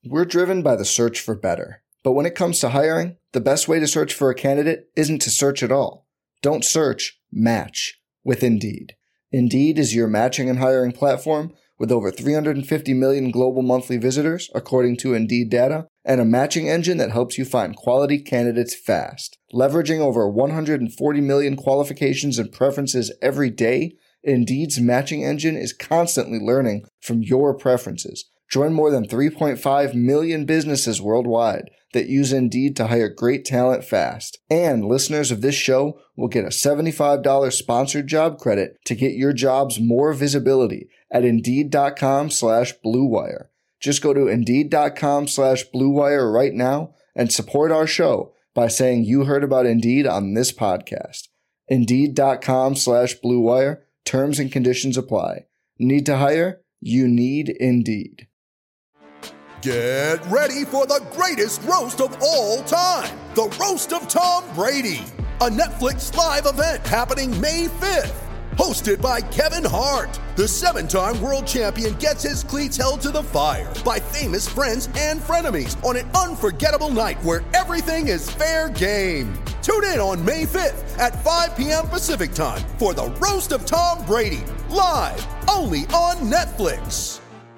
We're driven by the search for better. But when it comes to hiring, the best way to search for a candidate isn't to search at all. Don't search, match with Indeed. Indeed is your matching and hiring platform with over 350 million global monthly visitors, according to Indeed data, and a matching engine that helps you find quality candidates fast. Leveraging over 140 million qualifications and preferences every day, Indeed's matching engine is constantly learning from your preferences. Join more than 3.5 million businesses worldwide that use Indeed to hire great talent fast. And listeners of this show will get a $75 sponsored job credit to get your jobs more visibility at Indeed.com/Blue Wire. Just go to Indeed.com/Blue Wire right now and support our show by saying you heard about Indeed on this podcast. Indeed.com/Blue Wire. Terms and conditions apply. Need to hire? You need Indeed. Get ready for the greatest roast of all time, the Roast of Tom Brady, a Netflix live event happening May 5th. Hosted by Kevin Hart, the 7-time world champion gets his cleats held to the fire by famous friends and frenemies on an unforgettable night where everything is fair game. Tune in on May 5th at 5 p.m. Pacific time for the Roast of Tom Brady, live only on Netflix.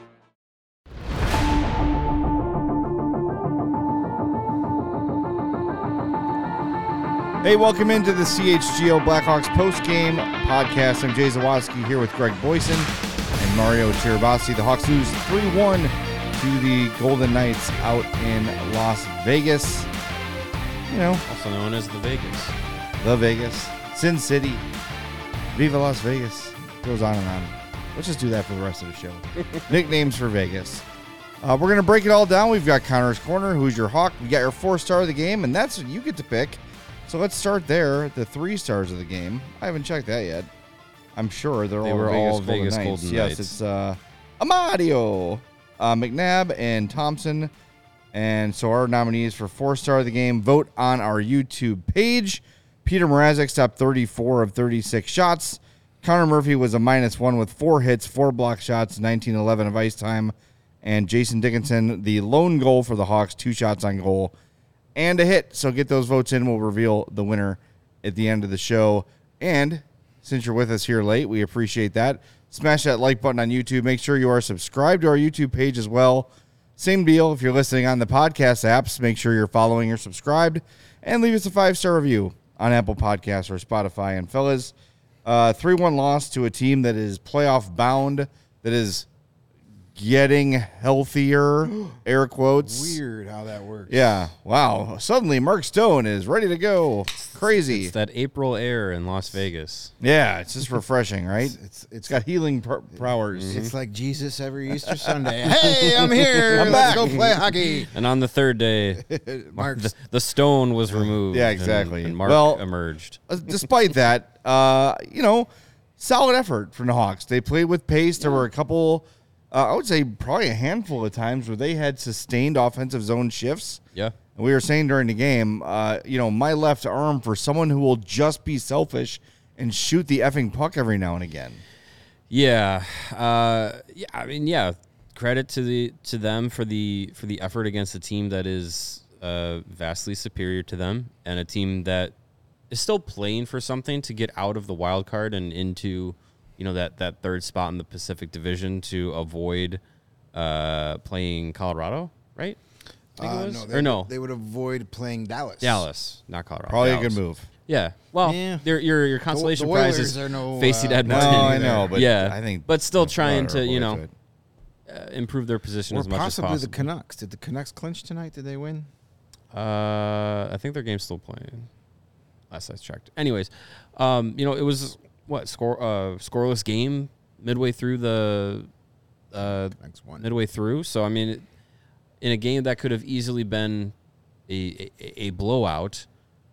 Hey, welcome into the CHGO Blackhawks postgame podcast. I'm Jay Zawaski here with Greg Boyson and Mario Tirabassi. The Hawks lose 3-1 to the Golden Knights out in Las Vegas. You know, also known as the Vegas. The Vegas. Sin City. Viva Las Vegas. Goes on and on. Let's just do that for the rest of the show. Nicknames for Vegas. We're going to break it all down. We've got Connor's Corner. Who's your Hawk? We got your 4-star of the game, and that's what you get to pick. So let's start there. The 3 stars of the game. I haven't checked that yet. I'm sure they were all Vegas Golden Knights. Yes, it's Amadio, McNabb, and Thompson. And so our nominees for 4-star of the game, vote on our YouTube page. Peter Mrazek stopped 34 of 36 shots. Connor Murphy was a -1 with 4 hits, 4 block shots, 19-11 of ice time. And Jason Dickinson, the lone goal for the Hawks, 2 shots on goal and a hit. So get those votes in. We'll reveal the winner at the end of the show. And since you're with us here late, we appreciate that. Smash that like button on YouTube. Make sure you are subscribed to our YouTube page as well. Same deal. If you're listening on the podcast apps, make sure you're following or subscribed. And leave us a 5-star review on Apple Podcasts or Spotify. And fellas, 3-1 loss to a team that is playoff bound, that is getting healthier, air quotes. Weird how that works. Yeah. Wow. Suddenly Mark Stone is ready to go. Crazy. It's that April air in Las Vegas. Yeah, it's just refreshing, right? It's got healing powers. Mm-hmm. It's like Jesus every Easter Sunday. Hey, I'm here. I'm Let's back. go play hockey. And on the third day, the stone was removed. Yeah, exactly. And Mark emerged. Despite that, solid effort from the Hawks. They played with pace. There were a couple, I would say probably a handful of times where they had sustained offensive zone shifts. Yeah. And we were saying during the game, my left arm for someone who will just be selfish and shoot the effing puck every now and again. Yeah. Credit to them for the effort against a team that is vastly superior to them, and a team that is still playing for something to get out of the wild card and into that third spot in the Pacific Division to avoid playing Colorado, right? No, they would avoid playing Dallas. Dallas, not Colorado. Probably Dallas. a good move. Yeah. Well, Yeah. your consolation The prize Oilers is are no, facing no, Edmonton. No, I know, but yeah, I think, but still trying to Colorado improve their position Or as much as possibly possible. the Canucks. Did the Canucks clinch tonight? Did they win? I think their game's still playing. Last I checked. Anyways, it was scoreless game midway through the Canucks won. midway through. So I mean, in a game that could have easily been a blowout,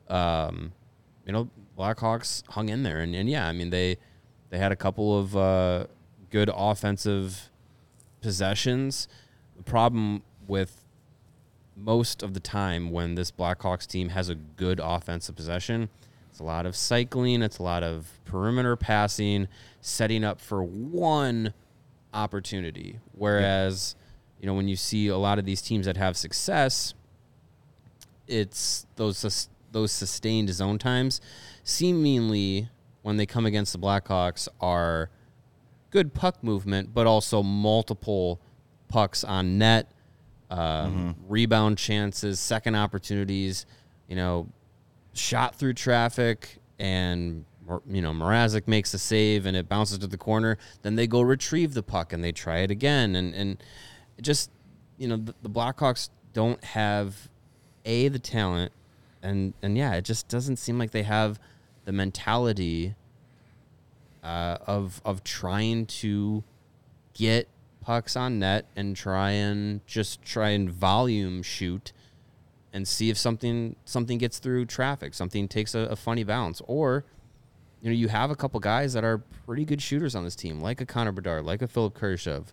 Blackhawks hung in there, and yeah, I mean they had a couple of good offensive possessions. The problem with most of the time when this Blackhawks team has a good offensive possession, it's a lot of cycling, it's a lot of perimeter passing, setting up for one opportunity. Whereas, when you see a lot of these teams that have success, it's those sustained zone times seemingly when they come against the Blackhawks are good puck movement, but also multiple pucks on net, rebound chances, second opportunities, shot through traffic, and Mrazek makes a save and it bounces to the corner. Then they go retrieve the puck and they try it again. And it just, the Blackhawks don't have the talent, and it just doesn't seem like they have the mentality of trying to get pucks on net and try and volume shoot and see if something gets through traffic, something takes a funny bounce, or you have a couple guys that are pretty good shooters on this team, like a Connor Bedard, like a Philip Kurashev,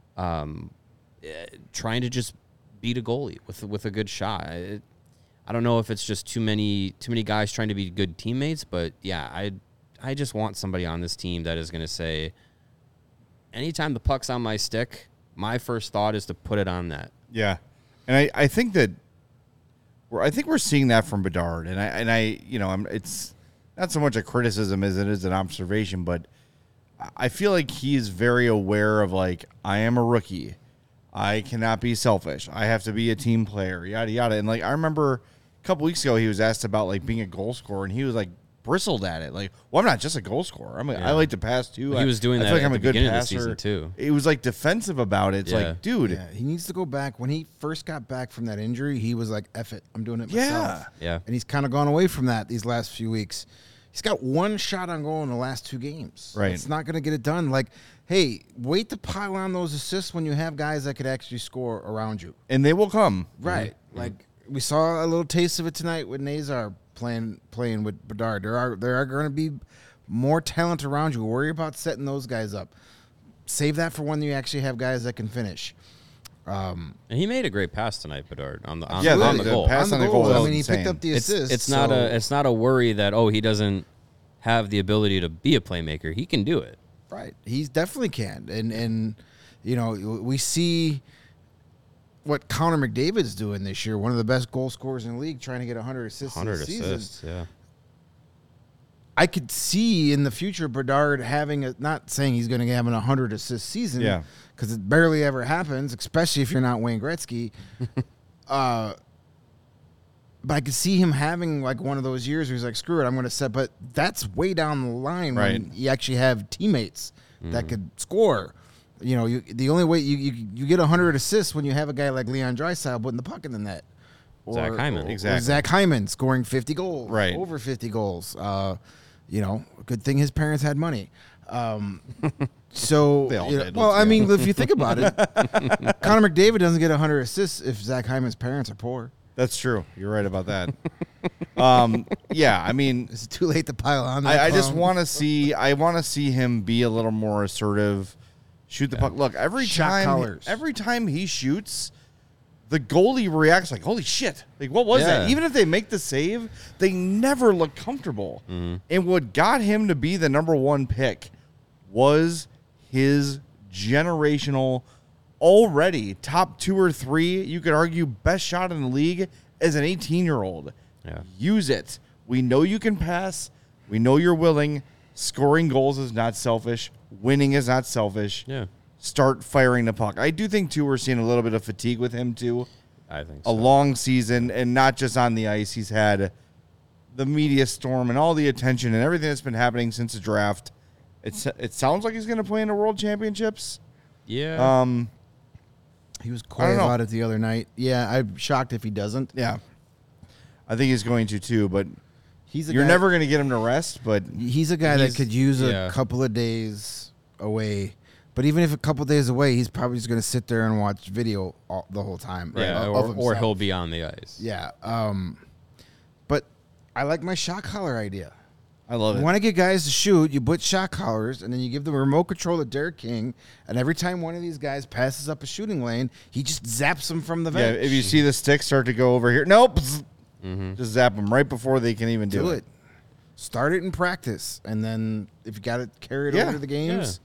trying to just beat a goalie with a good shot. I don't know if it's just too many guys trying to be good teammates, but yeah, I just want somebody on this team that is going to say, anytime the puck's on my stick, my first thought is to put it on net. Yeah, and I think that we're seeing that from Bedard, and it's not so much a criticism as it is an observation, but I feel like he is very aware of, like, I am a rookie. I cannot be selfish. I have to be a team player, yada, yada. And, like, I remember a couple weeks ago he was asked about, like, being a goal scorer, and he was, like, bristled at it. Like, well, I'm not just a goal scorer. I like to pass, too. He was doing that at the beginning of the season, too. It was, like, defensive about it. It's like, dude. Yeah, he needs to go back. When he first got back from that injury, he was like, F it, I'm doing it myself. Yeah. And he's kind of gone away from that these last few weeks. He's got one shot on goal in the last 2 games. Right. It's not going to get it done. Like, hey, wait to pile on those assists when you have guys that could actually score around you. And they will come. Right. Mm-hmm. Like, we saw a little taste of it tonight with Nazar playing with Bedard. There are going to be more talent around you. Worry about setting those guys up. Save that for when you actually have guys that can finish. And he made a great pass tonight, Bedard, on the goal. Pass on the goal. I mean, he picked up the assist. It's not a worry that he doesn't have the ability to be a playmaker. He can do it. Right. He definitely can. And we see what Connor McDavid's doing this year, one of the best goal scorers in the league, trying to get 100 assists this season. Yeah. I could see in the future Bedard having not saying he's going to have an 100 assist season, because it barely ever happens, especially if you're not Wayne Gretzky. But I could see him having like one of those years where he's like, screw it, I'm going to set. But that's way down the line when you actually have teammates that could score. The only way you get 100 assists when you have a guy like Leon Draisaitl putting the puck in the net. Zach Hyman. Or Zach Hyman scoring 50 goals. Right. Over 50 goals. Good thing his parents had money. So, They all did, I mean, if you think about it, Connor McDavid doesn't get 100 assists if Zach Hyman's parents are poor. That's true. You're right about that. I mean, Is it too late to pile on? I just want to see him be a little more assertive, shoot the puck. Look, every time he shoots, the goalie reacts like, holy shit. Like, what was that? Even if they make the save, they never look comfortable. Mm-hmm. And what got him to be the number 1 pick was his generational, already top 2 or 3, you could argue, best shot in the league as an 18-year-old. Yeah. Use it. We know you can pass. We know you're willing. Scoring goals is not selfish. Winning is not selfish. Yeah. Start firing the puck. I do think, too, we're seeing a little bit of fatigue with him, too. I think so. A long season, and not just on the ice. He's had the media storm and all the attention and everything that's been happening since the draft. It sounds like he's going to play in the World Championships. Yeah. He was quiet about it the other night. Yeah, I'm shocked if he doesn't. Yeah. I think he's going to, too, but you're never going to get him to rest, but he's a guy that could use a couple of days away. But even if a couple of days away, he's probably just going to sit there and watch video the whole time. Yeah, or he'll be on the ice. Yeah. But I like my shot collar idea. I love it. You want to get guys to shoot, you put shot collars, and then you give them remote control to Derek King, and every time one of these guys passes up a shooting lane, he just zaps them from the bench. Yeah, if you see the stick start to go over here, nope. Mm-hmm. Just zap them right before they can even do it. Start it in practice, and then if you got to carry it over to the games,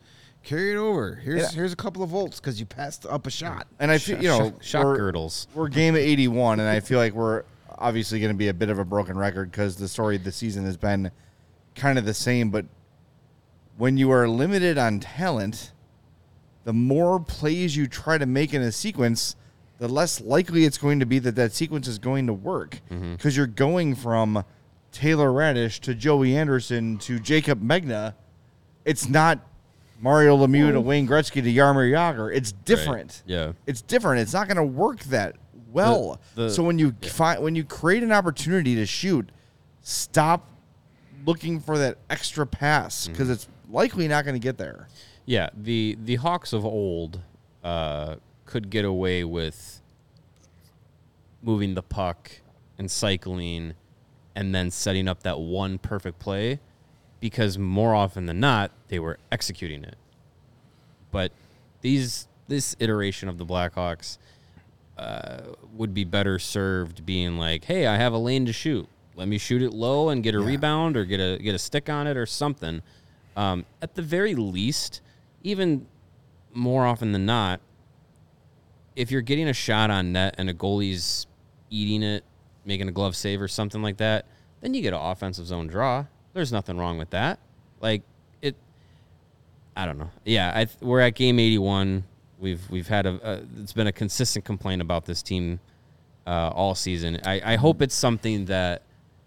Carry it over. Here's a couple of volts because you passed up a shot. And I feel, shot girdles. We're game of 81, and I feel like we're obviously going to be a bit of a broken record because the story of the season has been kind of the same. But when you are limited on talent, the more plays you try to make in a sequence, the less likely it's going to be that sequence is going to work because you're going from Taylor Radish to Joey Anderson to Jacob Megna. It's not Mario Lemieux to Wayne Gretzky to Jaromir Jagr. It's different. Right. Yeah. It's different. It's not going to work that well. So when you create an opportunity to shoot, stop looking for that extra pass because it's likely not going to get there. Yeah, the Hawks of old could get away with moving the puck and cycling and then setting up that one perfect play because more often than not, they were executing it. But this iteration of the Blackhawks would be better served being like, hey, I have a lane to shoot. Let me shoot it low and get a rebound or get a stick on it or something. At the very least, even more often than not, if you're getting a shot on net and a goalie's eating it, making a glove save or something like that, then you get an offensive zone draw. There's nothing wrong with that. Like it, I don't know. Yeah, we're at game 81. We've had it's been a consistent complaint about this team all season. I hope it's something that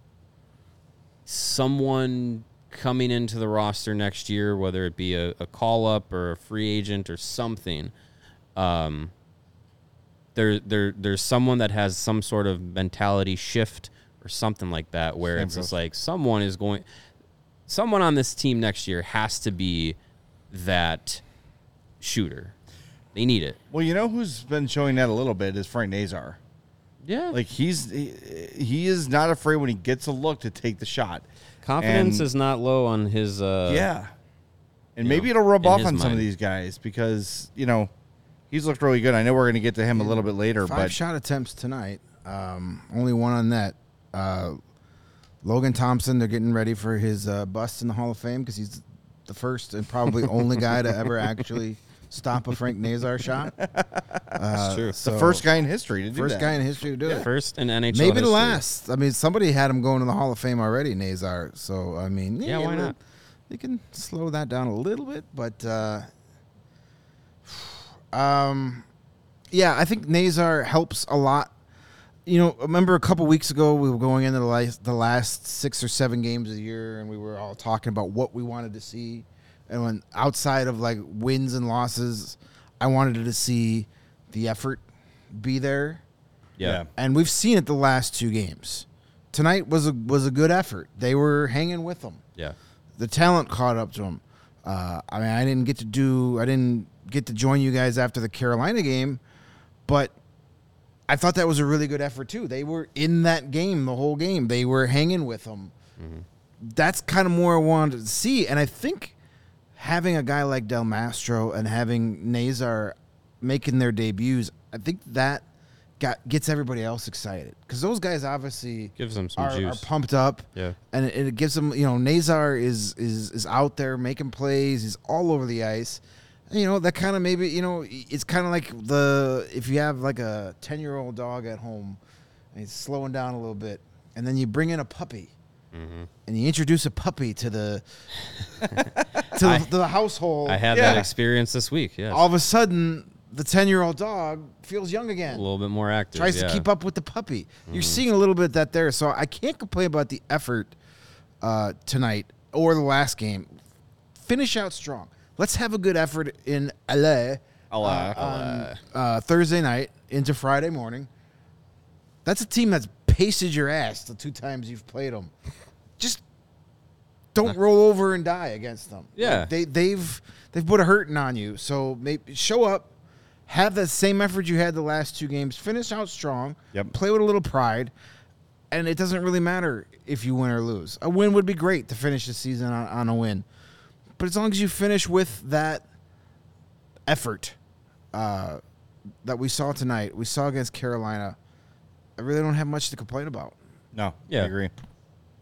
someone coming into the roster next year, whether it be a call up or a free agent or something, there's someone that has some sort of mentality shift or something like that, where it's just like someone on this team next year has to be that shooter. They need it. Well, you know who's been showing that a little bit is Frank Nazar. Yeah. Like he is not afraid when he gets a look to take the shot. Confidence is not low on his and maybe it'll rub off on some of these guys because, he's looked really good. I know we're going to get to him a little bit later. 5 shot attempts tonight. Only one on net. Logan Thompson, they're getting ready for his bust in the Hall of Fame because he's the first and probably only guy to ever actually stop a Frank Nazar shot. That's true. So the first guy in history to do that. First guy in history to do it. First in NHL Maybe history. the last. I mean, somebody had him going to the Hall of Fame already, Nazar. So, I mean, yeah, why not? They can slow that down a little bit, but yeah, I think Nazar helps a lot. Remember a couple weeks ago we were going into the last 6 or 7 games of the year, and we were all talking about what we wanted to see. And when outside of like wins and losses, I wanted to see the effort be there. Yeah. And we've seen it the last 2 games. Tonight was a good effort. They were hanging with them. Yeah. The talent caught up to them. I didn't get to join you guys after the Carolina game, but I thought that was a really good effort too. They were in that game the whole game. They were hanging with them. Mm-hmm. That's kind of more I wanted to see, and I think having a guy like Del Mastro and having Nazar making their debuts, I think that gets everybody else excited because those guys obviously gives them some are juice, pumped up. Yeah, and it gives them. Nazar is out there making plays. He's all over the ice. That kind of maybe it's kind of like if you have like a 10-year-old dog at home and he's slowing down a little bit, and then you bring in a puppy. Mm-hmm. And you introduce a puppy to the the household. I had that experience this week. Yes. All of a sudden, the 10-year-old dog feels young again. A little bit more active. Tries to keep up with the puppy. Mm-hmm. You're seeing a little bit of that there. So I can't complain about the effort tonight or the last game. Finish out strong. Let's have a good effort in LA on Thursday night into Friday morning. That's a team that's pasted your ass the 2 times you've played them. Just don't roll over and die against them. Yeah, they've put a hurting on you. So maybe show up, have the same effort you had the last 2 games. Finish out strong. Yep. Play with a little pride, and it doesn't really matter if you win or lose. A win would be great to finish the season on a win, but as long as you finish with that effort that we saw tonight, we saw against Carolina. I really don't have much to complain about. No, yeah. I agree.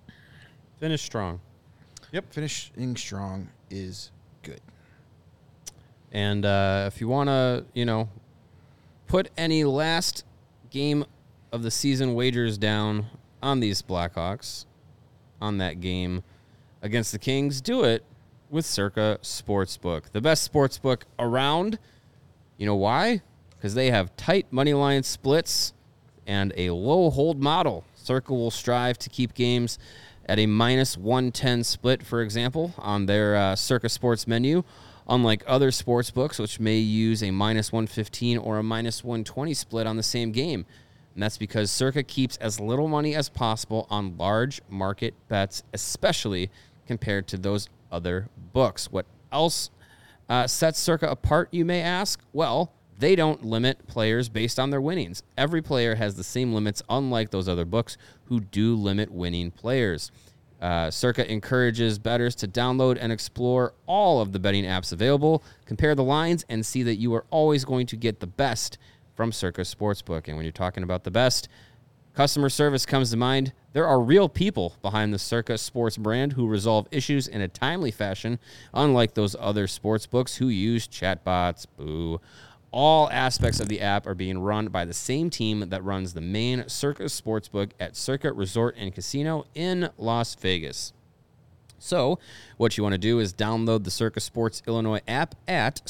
Finish strong. Yep. Finishing strong is good. And if you want to, put any last game of the season wagers down on these Blackhawks, on that game against the Kings, do it with Circa Sportsbook, the best sportsbook around. You know why? Because they have tight money line splits and a low hold model. Circa will strive to keep games at a minus 110 split, for example, on their Circa Sports menu, unlike other sports books, which may use a minus 115 or a minus 120 split on the same game. And that's because Circa keeps as little money as possible on large market bets, especially compared to those other books. What else sets Circa apart, you may ask? Well, they don't limit players based on their winnings. Every player has the same limits, unlike those other books who do limit winning players. Circa encourages bettors to download and explore all of the betting apps available, compare the lines, and see that you are always going to get the best from Circa Sportsbook. And when you're talking about the best, customer service comes to mind. There are real people behind the Circa Sports brand who resolve issues in a timely fashion, unlike those other sports books who use chatbots. Boo. All aspects of the app are being run by the same team that runs the main Circa Sportsbook at Circa Resort and Casino in Las Vegas. So what you want to do is download the Circa Sports Illinois app at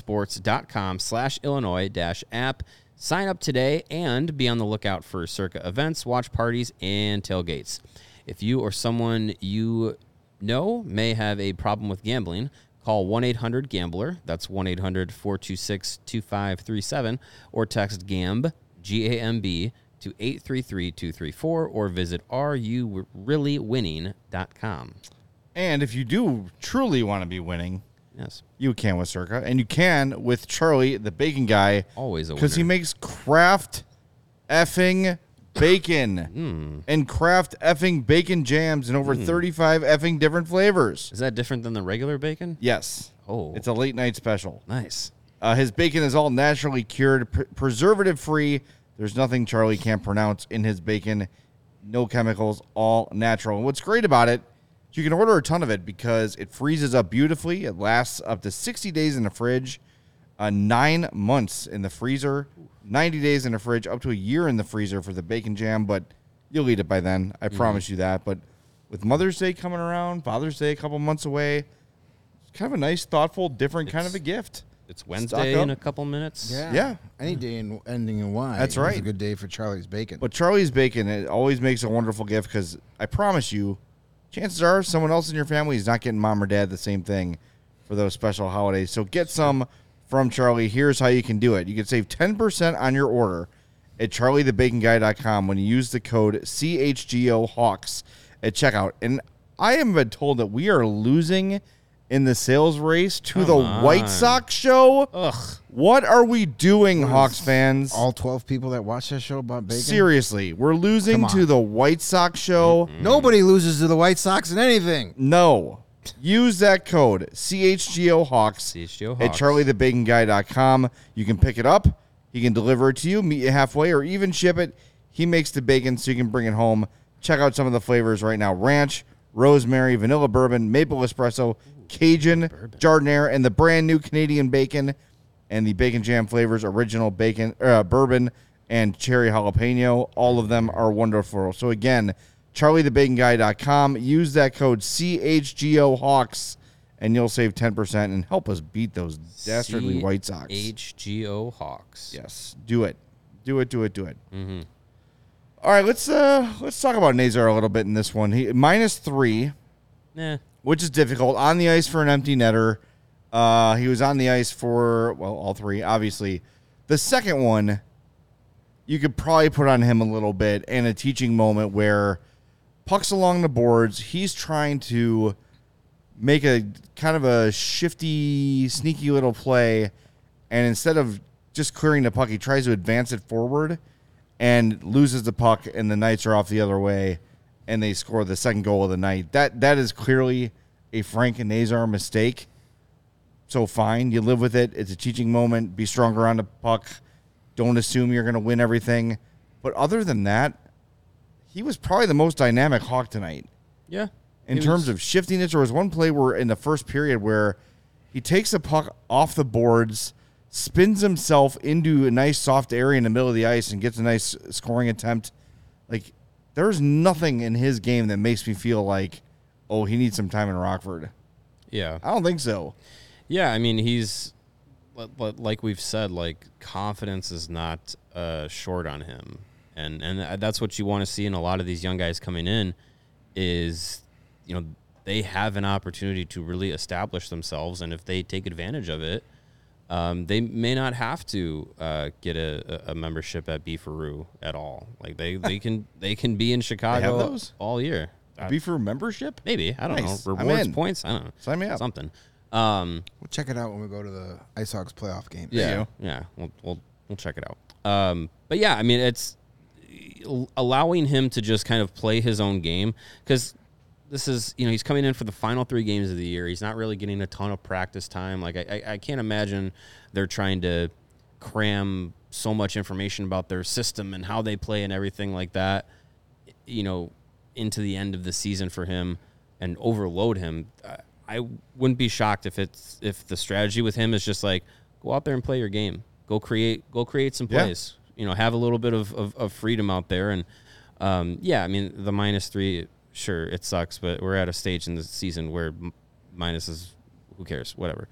circasports.com/Illinois-app. Sign up today and be on the lookout for Circa events, watch parties, and tailgates. If you or someone you know may have a problem with gambling, call 1-800-GAMBLER, that's 1-800-426-2537, or text GAMB, G-A-M-B, to 833-234, or visit areyoureallywinning.com. And if you do truly want to be winning, yes, you can with Circa, and you can with Charlie, the bacon guy. Always a winner. Because he makes Kraft effing bacon and Kraft effing bacon jams in over 35 effing different flavors. Is that different than the regular bacon? Yes. Oh. It's a late night special. Nice. His bacon is all naturally cured, preservative-free. There's nothing Charlie can't pronounce in his bacon. No chemicals, all natural. And what's great about it, you can order a ton of it because it freezes up beautifully. It lasts up to 60 days in the fridge, 9 months in the freezer, 90 days in the fridge, up to a year in the freezer for the bacon jam, but you'll eat it by then. I promise you that. But with Mother's Day coming around, Father's Day a couple months away, it's kind of a nice, thoughtful, different kind of a gift. It's Wednesday in a couple minutes. Yeah. Any day ending in Y. That's right. It's a good day for Charlie's Bacon. But Charlie's Bacon, it always makes a wonderful gift because I promise you, chances are someone else in your family is not getting mom or dad the same thing for those special holidays. So get some from Charlie. Here's how you can do it. You can save 10% on your order at charliethebaconguy.com when you use the code CHGOHawks at checkout. And I have been told that we are losing in the sales race to the White Sox show. Ugh. What are we doing, Hawks fans? All 12 people that watch that show about bacon? Seriously, we're losing to the White Sox show. Nobody loses to the White Sox in anything. No. Use that code, CHGOHawks, at charliethebaconguy.com. You can pick it up. He can deliver it to you, meet you halfway, or even ship it. He makes the bacon so you can bring it home. Check out some of the flavors right now. Ranch, rosemary, vanilla bourbon, maple espresso, Cajun, Jardiniere, and the brand new Canadian bacon. And the bacon jam flavors, original bacon, bourbon, and cherry jalapeno. All of them are wonderful. So again, charliethebaconguy.com. Use that code CHGOHawks, and you'll save 10% and help us beat those dastardly White Sox. CHGO Hawks. Yes, do it. Do it. Mm-hmm. All right, let's talk about Nazar a little bit in this one. He -3, which is difficult. On the ice for an empty netter. He was on the ice for, all three, obviously. The second one, you could probably put on him a little bit, and a teaching moment where pucks along the boards, he's trying to make a kind of a shifty, sneaky little play, and instead of just clearing the puck, he tries to advance it forward and loses the puck, and the Knights are off the other way, and they score the second goal of the night. That is clearly a Frank Nazar mistake. So fine, you live with it. It's a teaching moment. Be stronger on the puck. Don't assume you're going to win everything. But other than that, he was probably the most dynamic Hawk tonight. Yeah. In terms of shifting it, there was one play where in the first period where He takes the puck off the boards, spins himself into a nice soft area in the middle of the ice, and gets a nice scoring attempt. Like, there's nothing in his game that makes me feel like, oh, he needs some time in Rockford. Yeah. I don't think so. Yeah, I mean, he's, like we've said, like, confidence is not short on him. And that's what you want to see in a lot of these young guys coming in is, you know, they have an opportunity to really establish themselves. And if they take advantage of it, they may not have to get a membership at Beefaroo at all. Like they can be in Chicago those? all year. Beefaroo membership? Maybe. I don't Nice. know. I'm Rewards in. points? I don't know. Sign me up. Something. We'll check it out when we go to the Ice Hawks playoff game. Yeah. We'll check it out. But yeah, I mean, it's allowing him to just kind of play his own game, because this is, you know, he's coming in for the final 3 games of the year. He's not really getting a ton of practice time. Like I can't imagine they're trying to cram so much information about their system and how they play and everything like that, you know, into the end of the season for him and overload him. I wouldn't be shocked if the strategy with him is just like, go out there and play your game. Go create some plays. You know, have a little bit of freedom out there. And I mean, the -3, sure, it sucks, but we're at a stage in the season where minus is, who cares, whatever.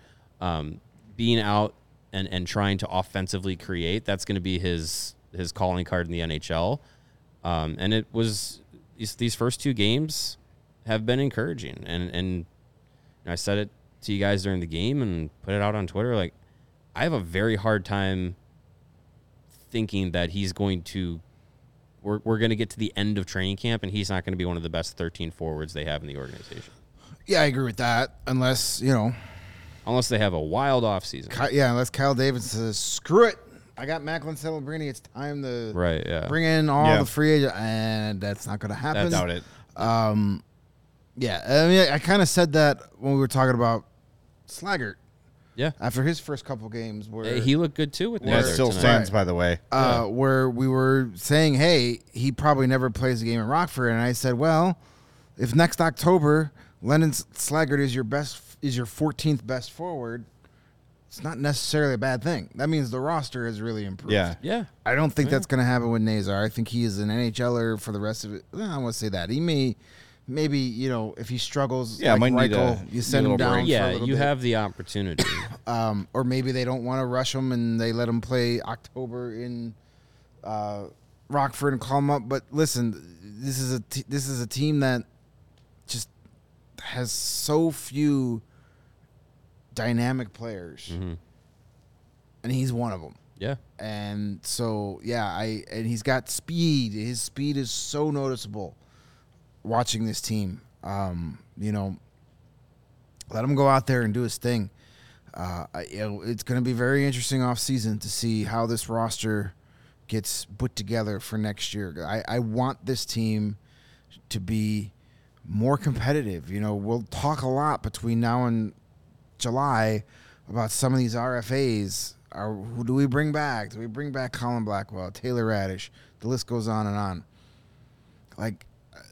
Being out and trying to offensively create, that's going to be his calling card in the NHL. And it was these first 2 games have been encouraging. And I said it to you guys during the game and put it out on Twitter. Like, I have a very hard time thinking that he's going to we're going to get to the end of training camp and he's not going to be one of the best 13 forwards they have in the organization. Yeah, I agree with that. Unless they have a wild offseason. Unless Kyle Davis says, screw it, I got Macklin Celebrini, it's time to bring in all the free agents, and that's not going to happen. I doubt it. Yeah, I mean, I kind of said that when we were talking about Slaggert. Yeah. After his first couple games, where he looked good too with that still tonight. stands, by the way. Where we were saying, hey, he probably never plays a game in Rockford, and I said, well, if next October Lennon Slaggert is your 14th best forward, it's not necessarily a bad thing. That means the roster has really improved. Yeah. I don't think that's going to happen with Nazar. I think he is an NHLer for the rest of it. I don't want to say that. He maybe, you know, if he struggles, might need Reichel, you send him down. Yeah, for a little you bit. have the opportunity. Or maybe they don't want to rush him and they let him play October in Rockford and call him up. But listen, this is a team that just has so few dynamic players, and he's one of them. Yeah. And so and he's got speed. His speed is so noticeable. Watching this team, you know, let him go out there and do his thing. It's going to be very interesting off season to see how this roster gets put together for next year. I want this team to be more competitive. You know, we'll talk a lot between now and July about some of these RFAs. Who do we bring back? Do we bring back Colin Blackwell, Taylor Radish? The list goes on and on. Like,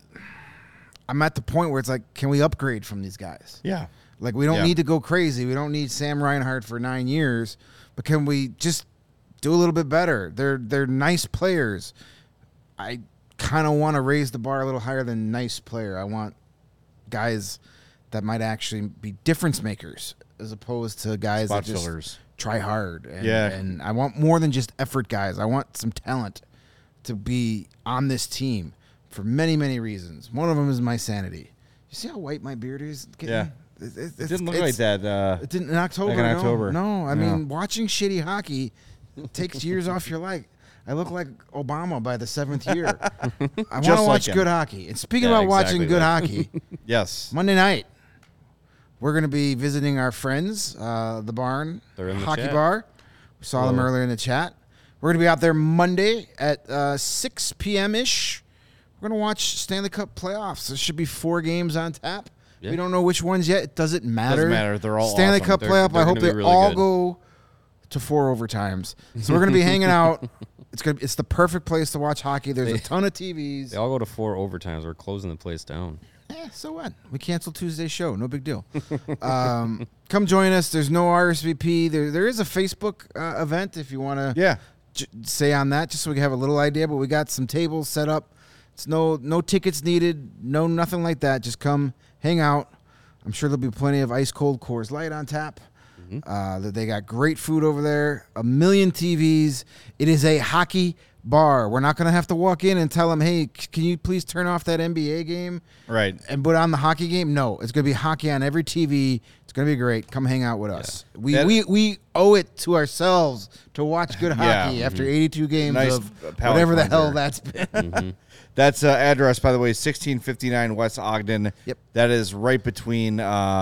I'm at the point where it's like, can we upgrade from these guys? Yeah. Like, we don't need to go crazy. We don't need Sam Reinhart for 9 years, but can we just do a little bit better? They're nice players. I kind of want to raise the bar a little higher than nice player. I want guys that might actually be difference makers as opposed to guys Spot that just fillers. Try hard. Yeah. And I want more than just effort guys. I want some talent to be on this team for many, many reasons. One of them is my sanity. You see how white my beard is getting? Yeah. It didn't look like that. It didn't in October. Back in October. No, I mean, watching shitty hockey takes years off your life. I look like Obama by the 7th year. I want to watch good hockey. And speaking about watching good hockey, yes, Monday night, we're going to be visiting our friends, the Barn They're in the Hockey chat. Bar. We saw them earlier in the chat. We're going to be out there Monday at 6 p.m.-ish. We're going to watch Stanley Cup playoffs. There should be 4 games on tap. Yeah. We don't know which ones yet. It doesn't matter. Doesn't matter. They're all Stanley awesome. Cup They're playoff. I hope gonna they be really all good. go to 4 overtimes. So we're going to be hanging out. It's the perfect place to watch hockey. There's a ton of TVs. They all go to 4 overtimes. We're closing the place down. So what? We canceled Tuesday's show. No big deal. Come join us. There's no RSVP. There is a Facebook event if you want to say on that, just so we can have a little idea. But we got some tables set up. It's no tickets needed. No nothing like that. Just come hang out. I'm sure there'll be plenty of ice cold Coors Light on tap. They got great food over there. 1 million TVs. It is a hockey bar. We're not going to have to walk in and tell them, hey, can you please turn off that NBA game? Right. And put on the hockey game? No, it's going to be hockey on every TV. It's going to be great. Come hang out with us. We owe it to ourselves to watch good hockey after 82 games of whatever the hell that's been. That's address, by the way, 1659 West Ogden. Yep. That is right between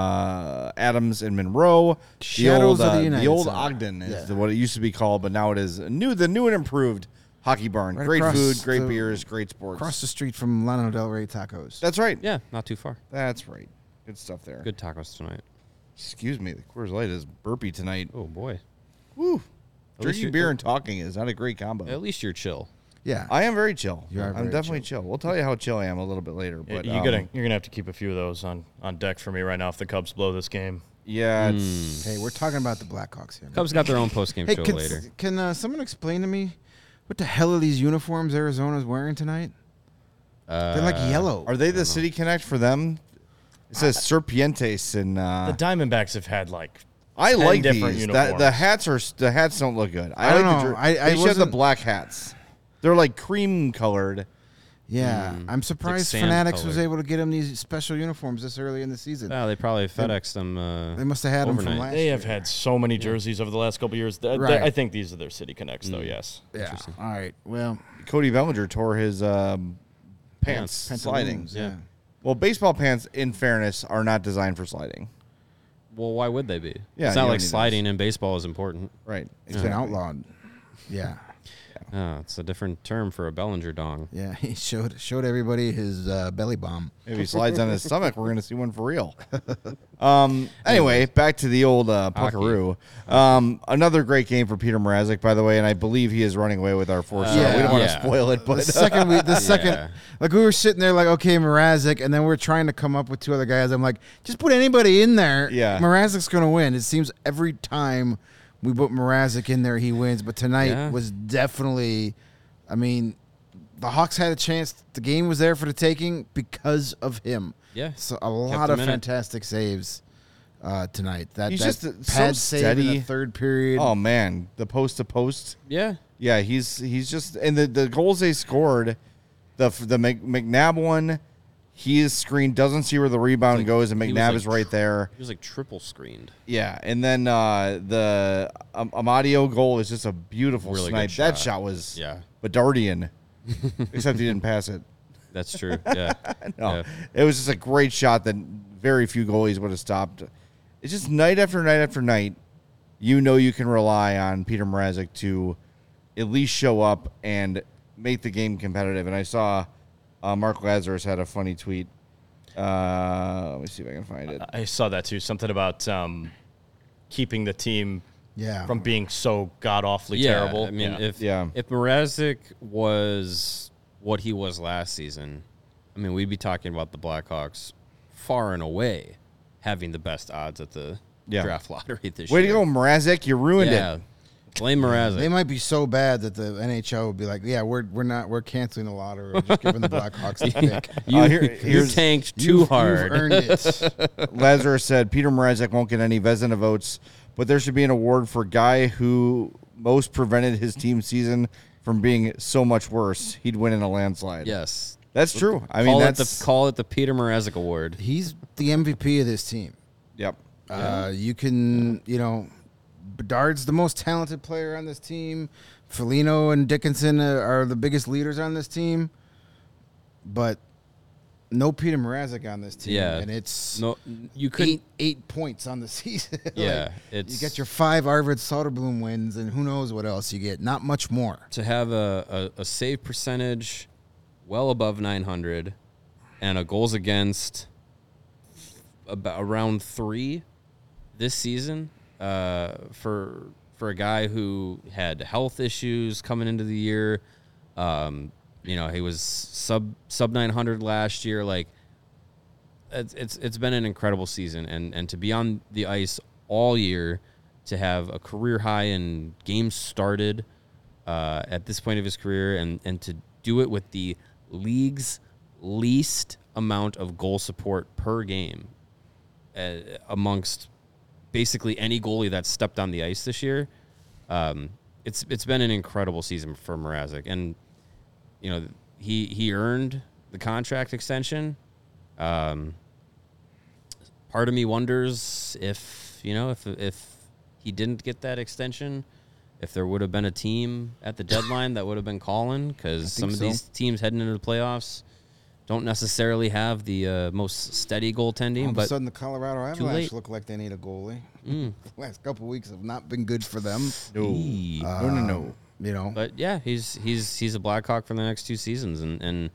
Adams and Monroe. Shadows of the United The old Center. Ogden is what it used to be called, but now it is the new and improved hockey barn. Right great across food, great the- beers, great sports. Across the street from Lano Del Rey Tacos. That's right. Yeah, not too far. That's right. Good stuff there. Good tacos tonight. Excuse me. The Coors Light is burpy tonight. Oh boy. Woo. least Drinking you're- beer and talking is not a great combo. At least you're chill. Yeah. I am very chill. You are I'm very definitely chill. We'll tell you how chill I am a little bit later. But you're gonna have to keep a few of those on deck for me right now if the Cubs blow this game. yeah, it's Hey, we're talking about the Blackhawks here. Cubs got their own post-game Hey, show can, later. can someone explain to me what the hell are these uniforms Arizona's wearing tonight? They're like yellow. Are they the City Connect for them? It says Serpientes and The Diamondbacks have had like I 10 like different these. uniforms. The hats don't look good. I don't like know. The, I they should have the wasn't- black hats. They're like cream colored. Yeah, I'm surprised sand Fanatics was color. able to get them these special uniforms this early in the season. Oh, they probably FedExed them. They must have had them from overnight. last They year. have had so many jerseys over the last couple of years. Right. I think these are their City Connects, though. Yes. Yeah. All right. Well, Cody Bellinger tore his pants sliding. pantaloons, yeah. Well, baseball pants, in fairness, are not designed for sliding. Well, why would they be? Yeah, it's you not don't like need sliding in baseball is important. Right. It's been outlawed. Yeah. Oh, it's a different term for a Bellinger dong. Yeah. He showed everybody his belly bomb. If he slides on his stomach, we're going to see one for real. Anyway, back to the old Puckaroo. Another great game for Peter Mrazek, by the way, and I believe he is running away with our 4-star. Yeah. We don't want to Yeah. spoil it, but The second, Yeah. like we were sitting there like, okay, Mrazek, and then we're trying to come up with two other guys. I'm like, just put anybody in there. Yeah. Mrazek's going to win. It seems every time we put Mrazek in there, he wins. But tonight Yeah. was definitely, I mean, the Hawks had a chance. The game was there for the taking because of him. Yeah. So a lot him of in it. fantastic saves tonight. He's that just so pad save in the steady. third period. oh man, the post to post. Yeah. Yeah, he's just and the goals they scored, the McNabb one, his screen doesn't see where the rebound goes, and he was McNabb like is right there. He was like triple screened. Yeah, and then the Amadio goal is just a beautiful Really snipe. good That shot. shot was Yeah. Bedardian, except he didn't pass it. That's true. Yeah. No, Yeah. it was just a great shot that very few goalies would have stopped. It's just night after night after night, you know you can rely on Peter Mrazek to at least show up and make the game competitive. And I saw Mark Lazarus had a funny tweet. Let me see if I can find it. I saw that too. Something about keeping the team from being so god awfully terrible. I mean, if Yeah. Mrazek was what he was last season, I mean, we'd be talking about the Blackhawks far and away having the best odds at the draft lottery this Way to year. go, Mrazek! You ruined Yeah. it. Blame Mrazek. They might be so bad that the NHL would be like, yeah, we're canceling the lottery. We're just giving the Blackhawks the pick. You, you here's- tanked too hard. You've earned it. Lazarus said Peter Mrazek won't get any Vezina votes, but there should be an award for guy who most prevented his team season from being so much worse. He'd win in a landslide. Yes. That's true. I mean, Call it the Peter Mrazek Award. He's the MVP of this team. Yep. You can, Bedard's the most talented player on this team. Foligno and Dickinson are the biggest leaders on this team. But no Peter Mrazek on this team. Yeah. And it's No, you couldn't. eight points on the season. Yeah, you it's get your 5 Arvid Soderblom wins, and who knows what else you get. Not much more. to have a save percentage well above 900 and a goals against about around 3 this season for a guy who had health issues coming into the year. He was sub 900 last year. Like, it's been an incredible season, and to be on the ice all year, to have a career high in games started at this point of his career, and to do it with the league's least amount of goal support per game amongst basically any goalie that's stepped on the ice this year. It's been an incredible season for Mrazek, and he earned the contract extension. Part of me wonders if he didn't get that extension, if there would have been a team at the deadline that would have been calling, because some of these teams heading into the playoffs don't necessarily have the most steady goaltending. All of but a sudden, the Colorado Avalanche look like they need a goalie. The last couple of weeks have not been good for them. No. But yeah, he's a Blackhawk for the next 2 seasons, and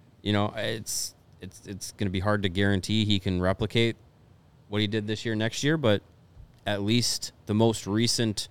it's going to be hard to guarantee he can replicate what he did this year next year, but at least the most recent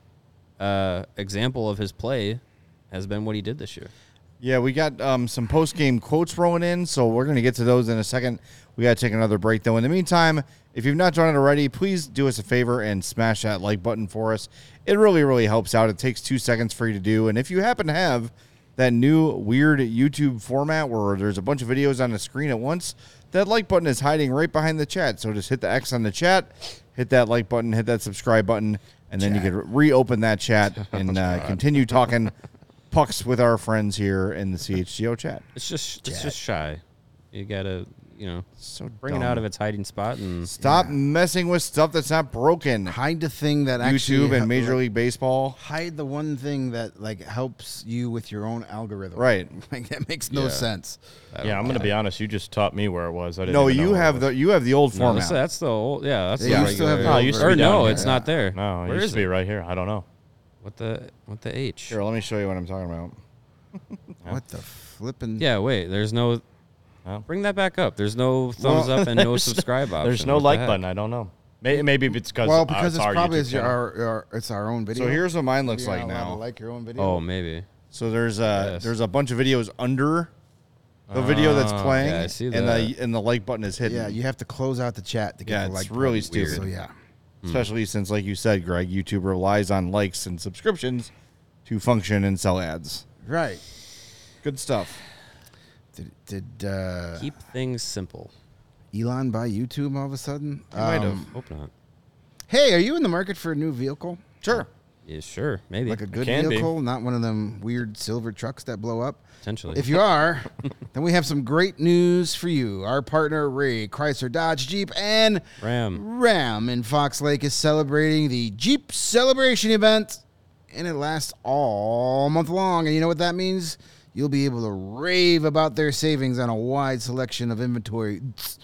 example of his play has been what he did this year. Yeah, we got some post-game quotes rolling in, so we're going to get to those in a second. We got to take another break, though. In the meantime, if you've not done it already, please do us a favor and smash that like button for us. It really, really helps out. It takes 2 seconds for you to do. And if you happen to have that new weird YouTube format where there's a bunch of videos on the screen at once, that like button is hiding right behind the chat. So just hit the X on the chat, hit that like button, hit that subscribe button, and then you can reopen that chat and continue talking pucks with our friends here in the CHGO chat. It's just shy. You gotta so bring it out of its hiding spot and stop messing with stuff that's not broken. Hide the thing that YouTube and Major League Baseball. Hide the one thing that helps you with your own algorithm. Right. That makes no sense. Yeah, I'm going to be honest. You just taught me where it was. I didn't No, even know you have the old format. That's the old. Yeah, that's They the used to have regular. the used to be down here. It's not there. No, it Where used is to be it? right here. I don't know. What the H? Here, let me show you what I'm talking about. What the flipping? Yeah, wait. There's no. Oh. Bring that back up. There's no thumbs up and no subscribe option. There's no What the like heck? button. I don't know. Maybe it's because Because it's our probably YouTube channel. it's our own video. So here's what mine looks You're like not allowed now. to like your own video. Oh, maybe. So there's a bunch of videos under the video that's playing, yeah, I see and that. the like button is hidden. Yeah, you have to close out the chat to get Yeah, the like it's really button. stupid. So yeah. Especially since, like you said, Greg, YouTube relies on likes and subscriptions to function and sell ads. Right. Good stuff. Did Keep things simple. Elon buy YouTube all of a sudden? might have. Hope not. Hey, are you in the market for a new vehicle? Sure. Yeah, sure. Maybe. Like a good can be. vehicle, not one of them weird silver trucks that blow up? Potentially. If you are, then we have some great news for you. Our partner, Ray Chrysler Dodge Jeep and Ram in Fox Lake is celebrating the Jeep Celebration event, and it lasts all month long. And you know what that means? You'll be able to rave about their savings on a wide selection of inventory.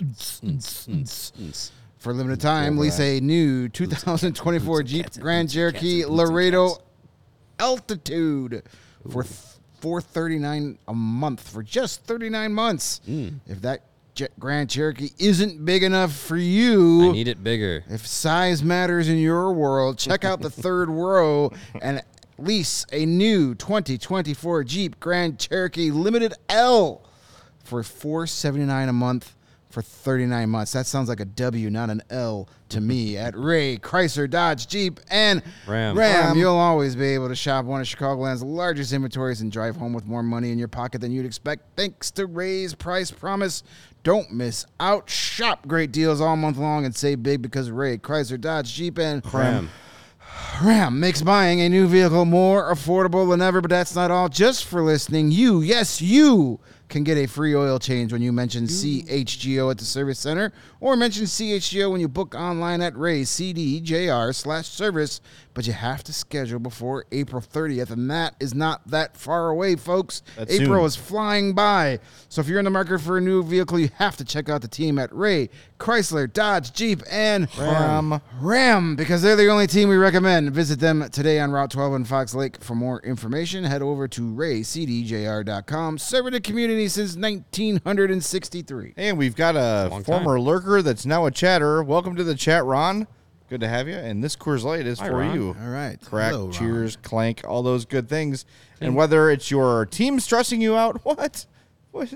For a limited time, lease a new 2024 Jeep Grand Cherokee Laredo Altitude for $439 a month for just 39 months. If that Grand Cherokee isn't big enough for you, I need it bigger. if size matters in your world, check out the third row and lease a new 2024 Jeep Grand Cherokee Limited L for $479 a month for 39 months. That sounds like a W, not an L to me. At Ray Chrysler Dodge Jeep and Ram, you'll always be able to shop one of Chicagoland's largest inventories and drive home with more money in your pocket than you'd expect thanks to Ray's price promise. Don't miss out. Shop great deals all month long and save big because Ray Chrysler Dodge Jeep and Ram makes buying a new vehicle more affordable than ever, but that's not all. Just for listening, you can get a free oil change when you mention CHGO at the service center, or mention CHGO when you book online at RayCDJR/service. But you have to schedule before April 30th, and that is not that far away, folks. That's April soon. is flying by. So if you're in the market for a new vehicle, you have to check out the team at Ray Chrysler Dodge Jeep and Ram, because they're the only team we recommend. Visit them today on Route 12 in Fox Lake. For more information, head over to raycdjr.com. Serving the community since 1963. And we've got a former lurker that's now a chatter. Welcome to the chat, Ron. Good to have you. And this Coors Light is for Ron. you. All right. Crack, Hello, Ron. cheers, clank, all those good things. And whether it's your team stressing you out, what?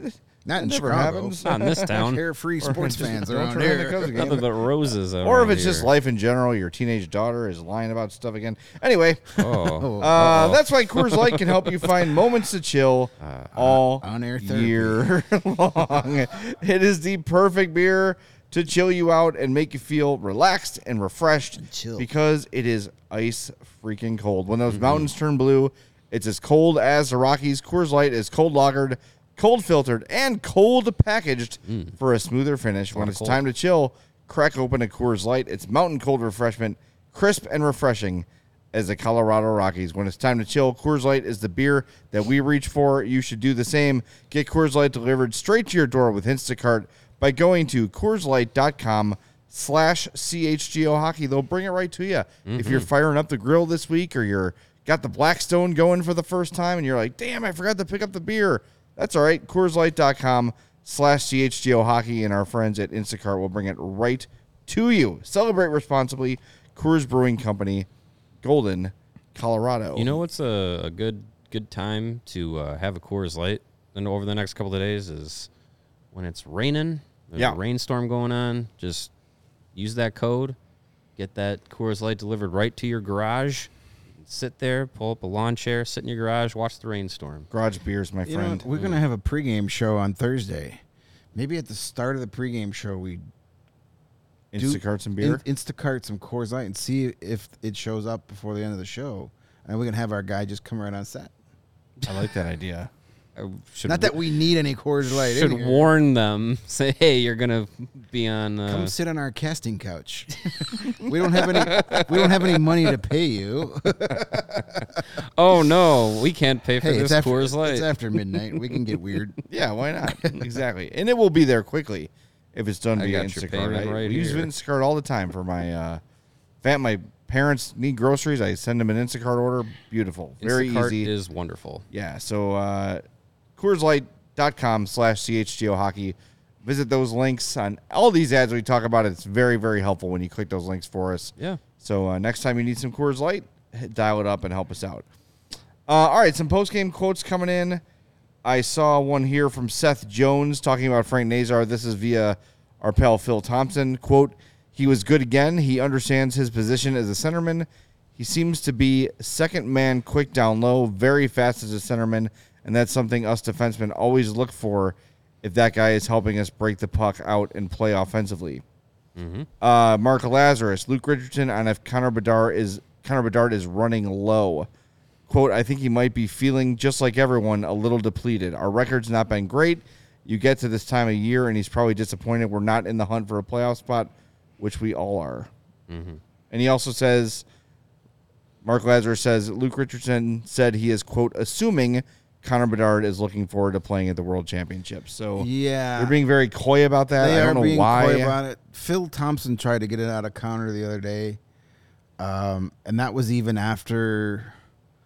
Not in never Chicago. happens. Not in this town. Carefree sports fans don't around turn on the here. Cubs game. Nothing but roses. Or if it's around just here. life in general, your teenage daughter is lying about stuff again. Anyway, Oh. that's why Coors Light can help you find moments to chill all on-air therapy. year long. It is the perfect beer to chill you out and make you feel relaxed and refreshed chill. because it is ice freaking cold. When those mountains turn blue, it's as cold as the Rockies. Coors Light is cold lagered, cold filtered, and cold packaged for a smoother finish. When it's time to chill, crack open a Coors Light. It's mountain cold refreshment, crisp and refreshing as the Colorado Rockies. When it's time to chill, Coors Light is the beer that we reach for. You should do the same. Get Coors Light delivered straight to your door with Instacart by going to CoorsLight.com/CHGO Hockey. They'll bring it right to you. If you're firing up the grill this week or you're got the Blackstone going for the first time and you're like, damn, I forgot to pick up the beer. That's all right. CoorsLight.com/CHGO Hockey and our friends at Instacart will bring it right to you. Celebrate responsibly. Coors Brewing Company, Golden, Colorado. You know what's a good time to have a Coors Light and over the next couple of days is when it's raining. There's a rainstorm going on. Just use that code. Get that Coors Light delivered right to your garage. Sit there, pull up a lawn chair, sit in your garage, watch the rainstorm. Garage beers, my friend. We're going to have a pregame show on Thursday. Maybe at the start of the pregame show, we Instacart some beer. Instacart some Coors Light and see if it shows up before the end of the show. And we can have our guy just come right on set. I like that idea. Not that we need any Coors Light. Should warn them. Say, hey, you're gonna be on. Come sit on our casting couch. We don't have any money to pay you. Oh no, we can't pay for this Coors Light. It's after midnight. We can get weird. Yeah, why not? Exactly, and it will be there quickly if it's done via Instacart. Right we use Instacart all the time for my my parents need groceries. I send them an Instacart order. Beautiful, very Instacart easy. is wonderful. Yeah, so CoorsLight.com/CHGO Hockey. Visit those links on all these ads we talk about. It's very, very helpful when you click those links for us. Yeah. So next time you need some Coors Light, dial it up and help us out. All right, some post-game quotes coming in. I saw one here from Seth Jones talking about Frank Nazar. This is via our pal Phil Thompson. Quote, he was good again. He understands his position as a centerman. He seems to be second man quick down low, very fast as a centerman, and that's something us defensemen always look for if that guy is helping us break the puck out and play offensively. Mark Lazarus, Luke Richardson on if Connor Bedard is running low. Quote, I think he might be feeling just like everyone, a little depleted. Our record's not been great. You get to this time of year, and he's probably disappointed we're not in the hunt for a playoff spot, which we all are. And he also says, Mark Lazarus says, Luke Richardson said he is, quote, assuming Connor Bedard is looking forward to playing at the World Championships. So yeah, they're being very coy about that. I don't know why. Coy about it. Phil Thompson tried to get it out of Connor the other day, and that was even after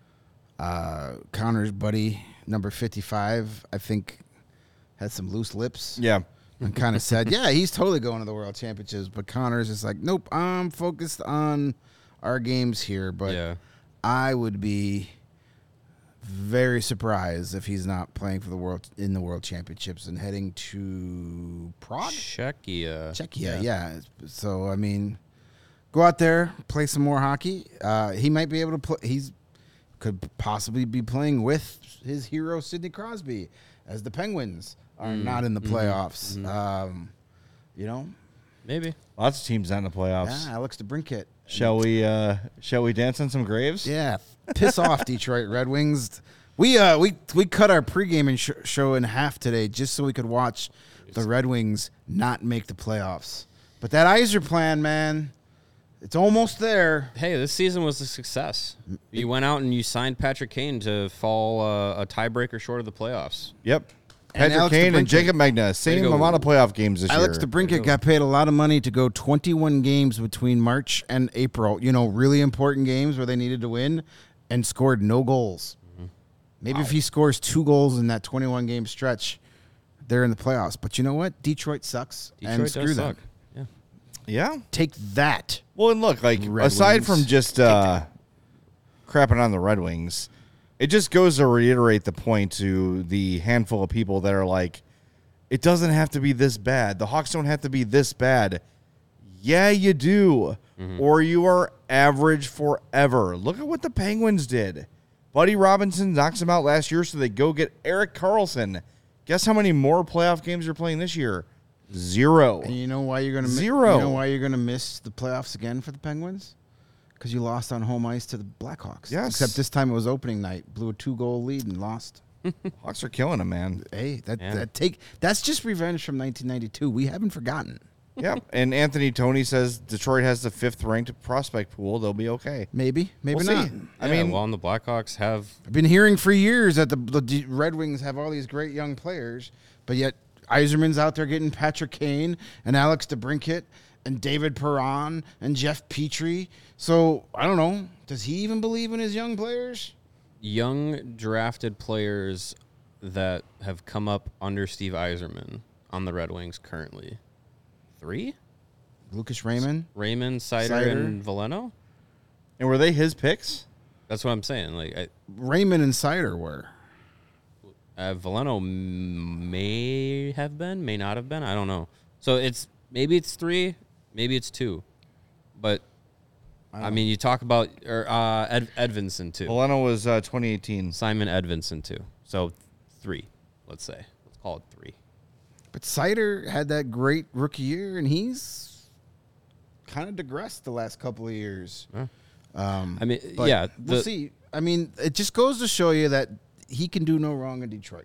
Connor's buddy, number 55, I think, had some loose lips. Yeah. And kind of said, yeah, he's totally going to the World Championships. But Connor's just like, nope, I'm focused on our games here. But I would be very surprised if he's not playing for the World Championships and heading to Prague? Czechia, yeah. So, I mean, go out there, play some more hockey. He might be able to play. He's could possibly be playing with his hero, Sidney Crosby, as the Penguins are not in the playoffs. You know? Maybe. Lots of teams not in the playoffs. Yeah, Alex DeBrincat. Shall we dance on some graves? Yeah. Piss off, Detroit Red Wings. We cut our pregame show in half today just so we could watch the Red Wings not make the playoffs. But that Yzer plan, man, it's almost there. Hey, this season was a success. You went out and you signed Patrick Kane to fall a tiebreaker short of the playoffs. Yep. Patrick Kane and Jacob Magna, same amount of playoff games this year. Alex DeBrincat got paid a lot of money to go 21 games between March and April. You know, really important games where they needed to win, and scored no goals. Maybe if he scores 2 goals in that 21-game stretch, they're in the playoffs. But you know what? Detroit sucks, and screw them. Yeah. Take that. Well, and look, like, aside from just crapping on the Red Wings, it just goes to reiterate the point to the handful of people that are like, It doesn't have to be this bad. The Hawks don't have to be this bad. Yeah, you do. Or you are average forever. Look at what the Penguins did. Buddy Robinson knocks them out last year, so they go get Erik Karlsson. Guess how many more playoff games you're playing this year? 0. And you know why you're gonna 0. You know why you're gonna miss the playoffs again for the Penguins? Because you lost on home ice to the Blackhawks. Yes. Except this time it was opening night. Blew a 2-goal lead and lost. Hawks are killing them, man. Hey, that's just revenge from 1992. We haven't forgotten. Yep. And Anthony Toney says Detroit has the 5th-ranked prospect pool. They'll be okay. Maybe We'll not. see. I mean, well, and the Blackhawks have. I've been hearing for years that the Red Wings have all these great young players, but yet Yzerman's out there getting Patrick Kane and Alex DeBrincat and David Perron and Jeff Petrie. So, I don't know. Does he even believe in his young players? Young drafted players that have come up under Steve Yzerman on the Red Wings currently. 3? Lucas Raymond, Seider, and Veleno? And were they his picks? That's what I'm saying. Like Raymond and Seider were. Veleno may have been, may not have been. I don't know. So maybe it's 3, maybe it's 2. But I mean, you talk about Edvinsson too. Veleno was 2018. Simon Edvinsson too. So 3, let's say. Let's call it 3. But Seider had that great rookie year, and he's kind of digressed the last couple of years. I mean, yeah. We'll see. I mean, it just goes to show you that he can do no wrong in Detroit.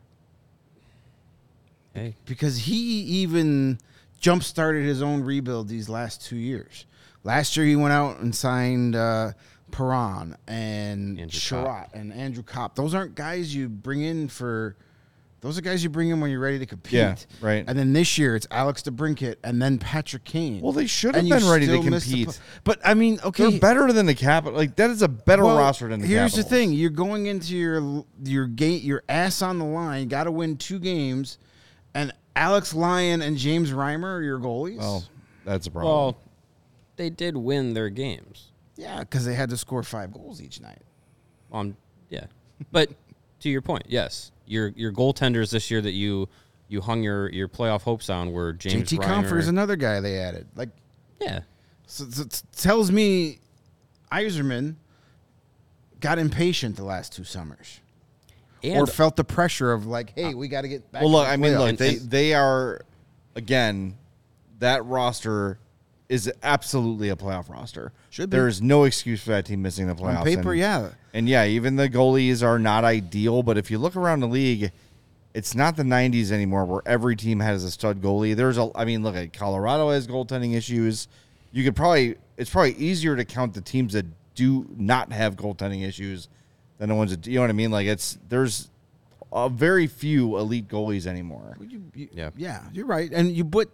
Hey. Because he even jump-started his own rebuild these last 2 years. Last year, he went out and signed Perron and Sherratt and Andrew Kopp. Those aren't guys you bring in for... Those are guys you bring in when you're ready to compete. Yeah, right. And then this year, it's Alex DeBrincat and then Patrick Kane. Well, they should have been ready to compete. But, I mean, okay. They're better than the Capitals. Like, that is a better roster than the Capitals. Here's the thing. You're going into your ass on the line. You got to win 2 games. And Alex Lyon and James Reimer are your goalies. Well, that's a problem. Well, they did win their games. Yeah, because they had to score 5 goals each night. Yeah. But to your point, yes. Your goaltenders this year that you hung your playoff hopes on were James JT Reimer. Compher is another guy they added. Like, yeah. So it tells me Yzerman got impatient the last 2 summers. Or felt the pressure of like, hey, we got to get back. Well, look, to the I mean, playoffs. look, they are, again, that roster is absolutely a playoff roster. Should be. There's no excuse for that team missing the playoffs. On paper, yeah. And yeah, even the goalies are not ideal, but if you look around the league, it's not the 90s anymore where every team has a stud goalie. Look at Colorado has goaltending issues. It's probably easier to count the teams that do not have goaltending issues than the ones that, you know what I mean? Like there's a very few elite goalies anymore. Yeah, you're right. And you put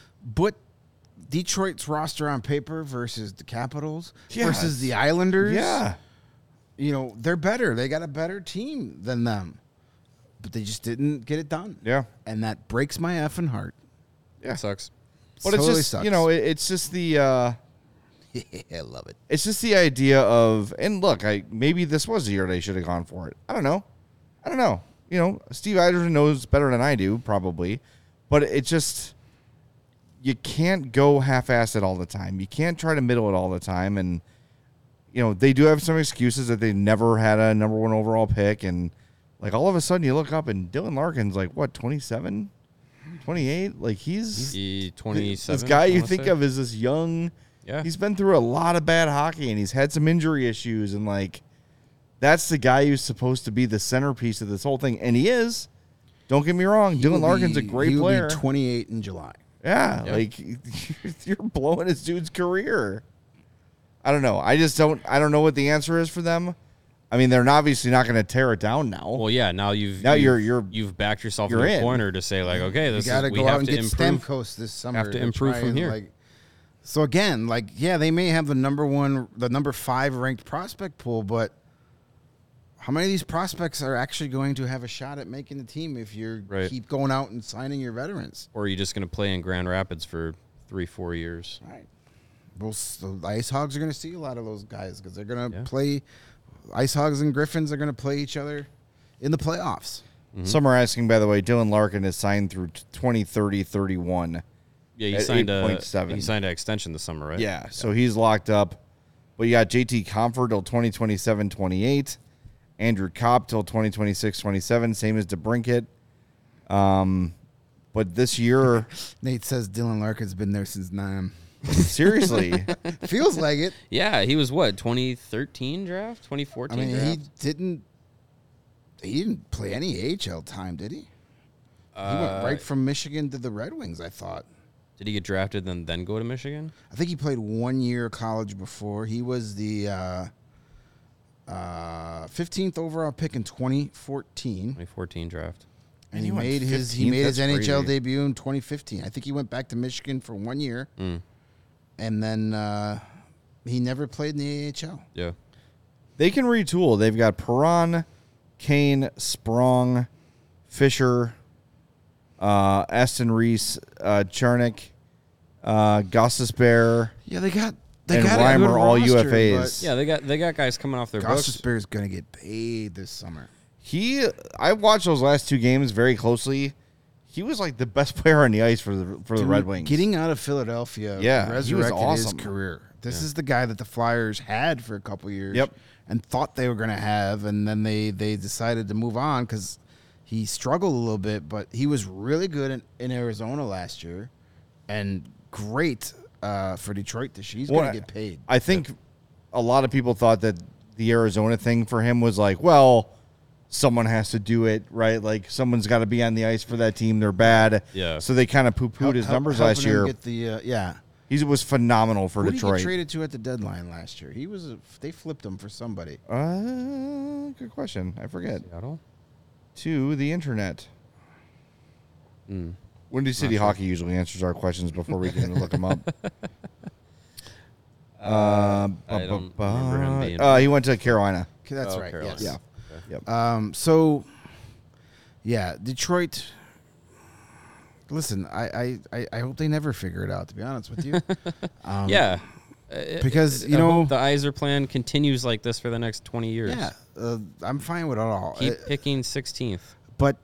Detroit's roster on paper versus the Capitals versus the Islanders. Yeah. You know, they're better. They got a better team than them. But they just didn't get it done. Yeah. And that breaks my effing heart. Yeah. It sucks. But it's totally just, sucks. you know, it's just the I love it. it's just the idea of, and look, maybe this was the year they should have gone for it. I don't know. You know, Steve Yzerman knows better than I do, probably. But it just, you can't go half-assed it all the time. You can't try to middle it all the time. And, you know, they do have some excuses that they never had a number 1 overall pick. And, like, all of a sudden you look up and Dylan Larkin's like, what, 27? 28? Like, he's 27. this guy you think of as this young. Yeah. He's been through a lot of bad hockey, and he's had some injury issues. And, like, that's the guy who's supposed to be the centerpiece of this whole thing. And he is. Don't get me wrong. Dylan Larkin's a great player. He will be 28 in July. Yeah, like you're blowing this dude's career. I don't know. I don't know what the answer is for them. I mean, they're obviously not going to tear it down now. Well, yeah. Now you've backed yourself in the corner to say like, okay, we have to improve. Stamkos this summer. Have to improve from here. So again, like, yeah, they may have the number 5 ranked prospect pool, but how many of these prospects are actually going to have a shot at making the team if you keep going out and signing your veterans? Or are you just going to play in Grand Rapids for 3-4 years? Right. Well, so the Ice Hogs are going to see a lot of those guys because they're going to play. Ice Hogs and Griffins are going to play each other in the playoffs. Mm-hmm. Some are asking, by the way, Dylan Larkin is signed through 2030-31. Yeah, he signed an extension this summer, right? Yeah, so he's locked up. But you got JT Comfort till 2027-28. Andrew Kopp till 2026-27, same as DeBrincat. But this year... Nate says Dylan Larkin's been there since 9. Seriously. Feels like it. Yeah, he was 2013 draft? 2014 draft? He didn't play any AHL time, did he? He went right from Michigan to the Red Wings, I thought. Did he get drafted and then go to Michigan? I think he played 1 year of college before. He was the 15th overall pick in 2014. 2014 draft. And he made his NHL debut in 2015. I think he went back to Michigan for 1 year. And then he never played in the AHL. Yeah. They can retool. They've got Perron, Kane, Sprong, Fisher, Aston Reese, Charnik, Gostisbehere. Yeah, they got Reimer, all UFAs. Yeah, they got guys coming off their books. Gostisbehere's going to get paid this summer. I watched those last 2 games very closely. He was like the best player on the ice for the Red Wings. Getting out of Philadelphia, resurrected his career. This is the guy that the Flyers had for a couple years, and thought they were going to have, and then they decided to move on because he struggled a little bit, but he was really good in Arizona last year, and great for Detroit this year. He's going to get paid. I think a lot of people thought that the Arizona thing for him was like, well, someone has to do it, right? Like, someone's got to be on the ice for that team. They're bad. Yeah. So they kind of poo-pooed his numbers last year. He was phenomenal for Detroit. Who did he get traded to at the deadline last year? They flipped him for somebody. Good question. I forget. Seattle? To the internet. Windy City Hockey usually answers our questions before we can look them up. I don't remember him being... he went to Carolina. That's right. Carolina. Yes. Yeah. Yep. Detroit. Listen, I hope they never figure it out, to be honest with you. Because I hope the Yzer plan continues like this for the next 20 years. Yeah, I'm fine with it all. Keep picking 16th. But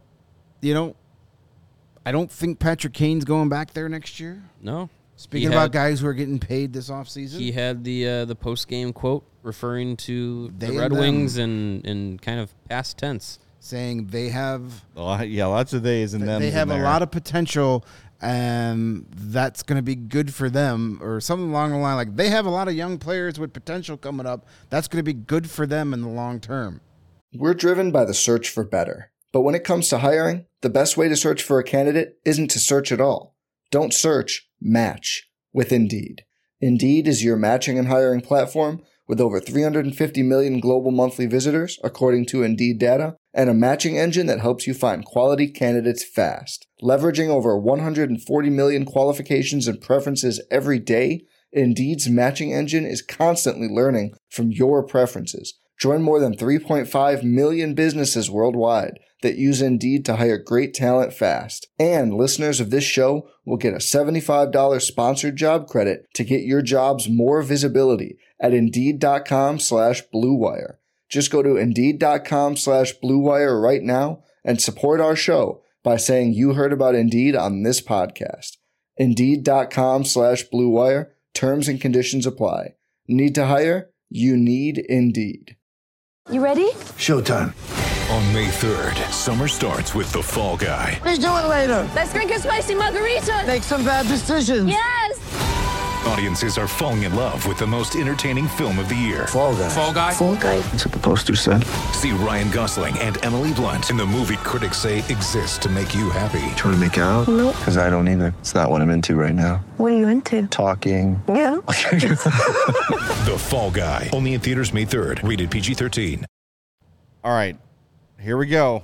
I don't think Patrick Kane's going back there next year. No. Speaking about guys who are getting paid this offseason. He had the post-game quote referring to the Red Wings in kind of past tense. Saying they have... lots of days and them. They have a lot of potential, and that's going to be good for them, or something along the line. Like, they have a lot of young players with potential coming up. That's going to be good for them in the long term. We're driven by the search for better. But when it comes to hiring, the best way to search for a candidate isn't to search at all. Don't search, match with Indeed. Indeed is your matching and hiring platform with over 350 million global monthly visitors, according to Indeed data, and a matching engine that helps you find quality candidates fast. Leveraging over 140 million qualifications and preferences every day, Indeed's matching engine is constantly learning from your preferences. Join more than 3.5 million businesses worldwide that use Indeed to hire great talent fast. And listeners of this show will get a $75 sponsored job credit to get your jobs more visibility at Indeed.com/Blue Wire. Just go to Indeed.com/Blue Wire right now and support our show by saying you heard about Indeed on this podcast. Indeed.com/Blue Wire. Terms and conditions apply. Need to hire? You need Indeed. You ready? Showtime. On May 3rd, summer starts with The Fall Guy. Let's do it later. Let's drink a spicy margarita. Make some bad decisions. Yes. Audiences are falling in love with the most entertaining film of the year. Fall Guy. Fall Guy? Fall Guy. That's what the poster said. See Ryan Gosling and Emily Blunt in the movie critics say exists to make you happy. Trying to make it out? Nope. Because I don't either. It's not what I'm into right now. What are you into? Talking. Yeah. The Fall Guy. Only in theaters May 3rd. Rated PG-13. All right. Here we go.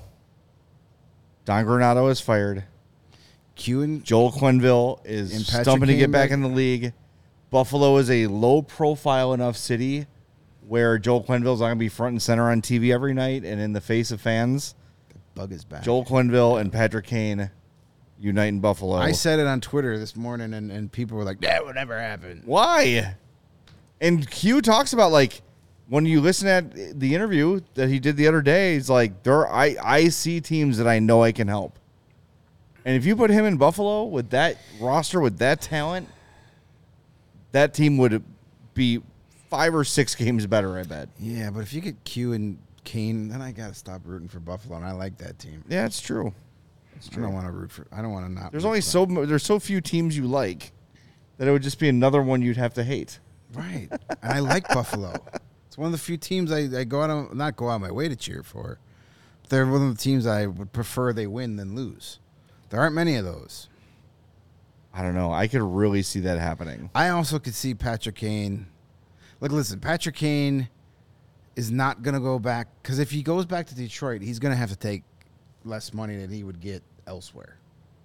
Don Granato is fired. Joel Quenneville is stumping to get back in the league. Buffalo is a low-profile enough city where Joel Quenneville's not going to be front and center on TV every night and in the face of fans. The bug is back. Joel Quenneville and Patrick Kane unite in Buffalo. I said it on Twitter this morning, and people were like, that would never happen. Why? And Q talks about, like, when you listen at the interview that he did the other day, he's like, I see teams that I know I can help. And if you put him in Buffalo with that roster, with that talent, that team would be 5 or 6 games better, I bet. Yeah, but if you get Q and Kane, then I got to stop rooting for Buffalo, and I like that team. Yeah, it's true. It's true. I don't want to root for. I don't want to not. There's so few teams you like that it would just be another one you'd have to hate. Right, and I like Buffalo. It's one of the few teams I go out not go out my way to cheer for. They're one of the teams I would prefer they win than lose. There aren't many of those. I don't know. I could really see that happening. I also could see Patrick Kane. Look, listen, Patrick Kane is not going to go back, because if he goes back to Detroit, he's going to have to take less money than he would get elsewhere.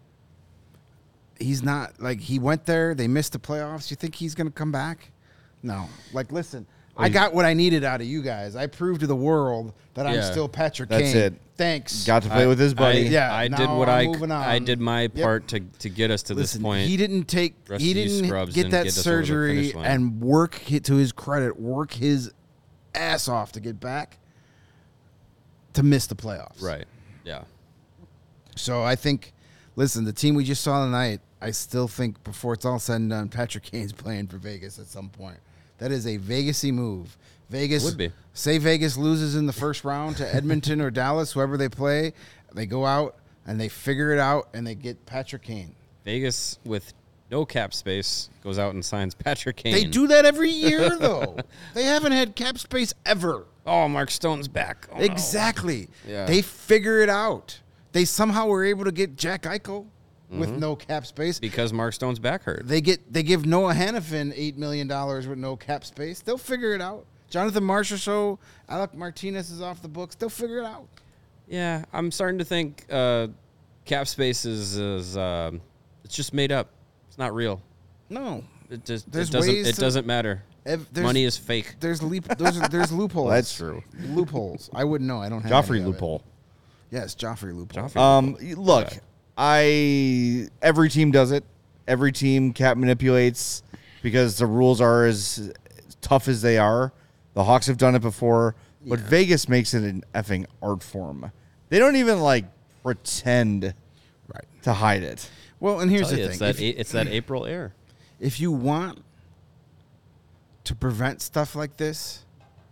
He's not, like, he went there, they missed the playoffs. You think he's going to come back? No. Like, listen, I got what I needed out of you guys. I proved to the world that I'm still Patrick Kane. That's it. Thanks. Got to play with his buddy. I did what I did my part to get us to this point. He didn't get that surgery and work, to his credit, work his ass off to get back to miss the playoffs. Right. Yeah. So I think, listen, the team we just saw tonight, I still think before it's all said and done, Patrick Kane's playing for Vegas at some point. That is a Vegas-y move. Vegas would be. Say Vegas loses in the first round to Edmonton or Dallas, whoever they play, they go out and they figure it out and they get Patrick Kane. Vegas with no cap space goes out and signs Patrick Kane. They do that every year, though. They haven't had cap space ever. Oh, Mark Stone's back. Oh, exactly. No. Yeah. They figure it out. They somehow were able to get Jack Eichel with no cap space. Because Mark Stone's back hurt. They give Noah Hannafin $8 million with no cap space. They'll figure it out. Jonathan Marchessault, Alec Martinez is off the books. They'll figure it out. Yeah, I'm starting to think cap space is it's just made up. It's not real. No, it doesn't matter. Money is fake. There's loopholes. That's true. Loopholes. I wouldn't know. I don't have Joffrey It. loophole. Yes, Joffrey loophole. Look, every team does it. Every team cap manipulates because the rules are as tough as they are. The Hawks have done it before, but Vegas makes it an effing art form. They don't even pretend to hide it. Well, and here's the thing. It's that April air. If you want to prevent stuff like this,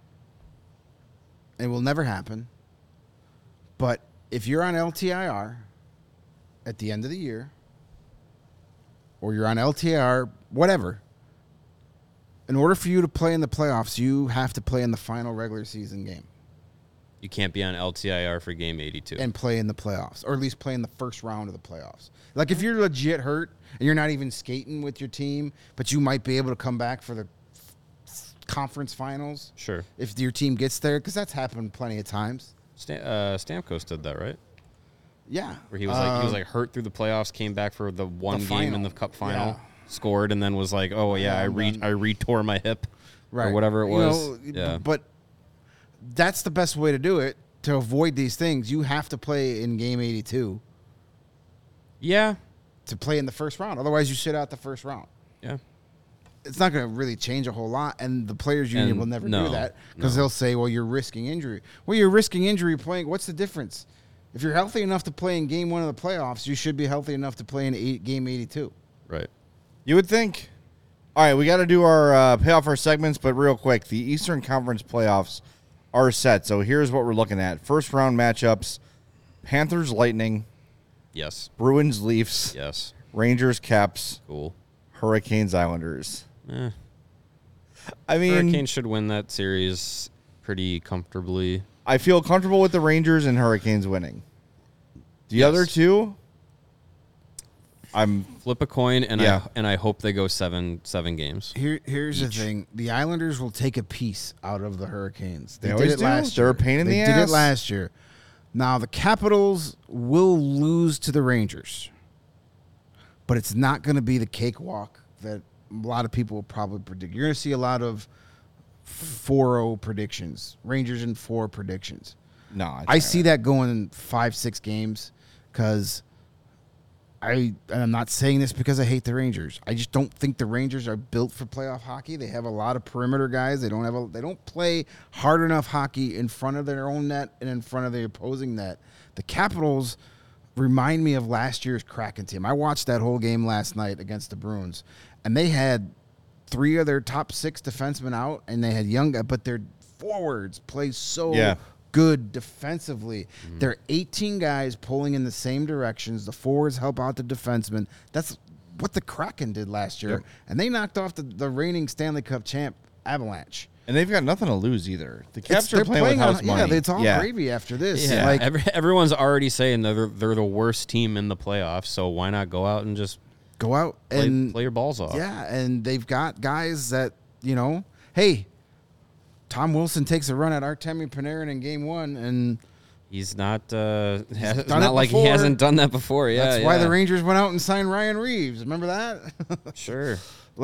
it will never happen. But if you're on LTIR at the end of the year, or you're on LTIR, whatever, in order for you to play in the playoffs, you have to play in the final regular season game. You can't be on LTIR for game 82. And play in the playoffs, or at least play in the first round of the playoffs. Like, if you're legit hurt and you're not even skating with your team, but you might be able to come back for the conference finals. Sure. If your team gets there, because that's happened plenty of times. Stamkos did that, right? Yeah. Where he was hurt through the playoffs, came back for the one game in the cup final, scored, and then was like, oh, yeah, I re-tore my hip or whatever it was. But that's the best way to do it. To avoid these things, you have to play in game 82. Yeah. To play in the first round. Otherwise, you sit out the first round. Yeah. It's not going to really change a whole lot, and the players' union will never do that because they'll say, well, you're risking injury. Well, you're risking injury playing. What's the difference? If you're healthy enough to play in game 1 of the playoffs, you should be healthy enough to play in game 82. Right. You would think. All right, we got to do our pay off our segments, but real quick, the Eastern Conference playoffs are set. So here's what we're looking at. First round matchups, Panthers Lightning. Yes. Bruins Leafs. Yes. Rangers Caps. Cool. Hurricanes Islanders. I mean, Hurricanes should win that series pretty comfortably. I feel comfortable with the Rangers and Hurricanes winning. The other two, I'm flip a coin and I hope they go seven games. Here's the thing: the Islanders will take a piece out of the Hurricanes. They always did it last year. They're a pain in the ass. They did it last year. Now the Capitals will lose to the Rangers, but it's not going to be the cakewalk that a lot of people will probably predict. You're going to see a lot of 4-0 predictions, Rangers in 4 predictions. No, I see that going 5-6 games because I'm not saying this because I hate the Rangers. I just don't think the Rangers are built for playoff hockey. They have a lot of perimeter guys. They don't play hard enough hockey in front of their own net and in front of the opposing net. The Capitals remind me of last year's Kraken team. I watched that whole game last night against the Bruins, and they had 3 of their top 6 defensemen out, and they had young guys, but their forwards play so good defensively. There are 18 guys pulling in the same directions. The forwards help out the defensemen. That's what the Kraken did last year, and they knocked off the reigning Stanley Cup champ Avalanche. And they've got nothing to lose either. The Caps are playing with house money. Yeah, it's all gravy after this. Yeah, everyone's already saying they're the worst team in the playoffs, so why not go out and just go out play and your balls off? Yeah, and they've got guys that, hey, Tom Wilson takes a run at Artemi Panarin in Game 1, and he's not. It's not like he hasn't done that before. Yeah, that's why the Rangers went out and signed Ryan Reeves. Remember that? Sure.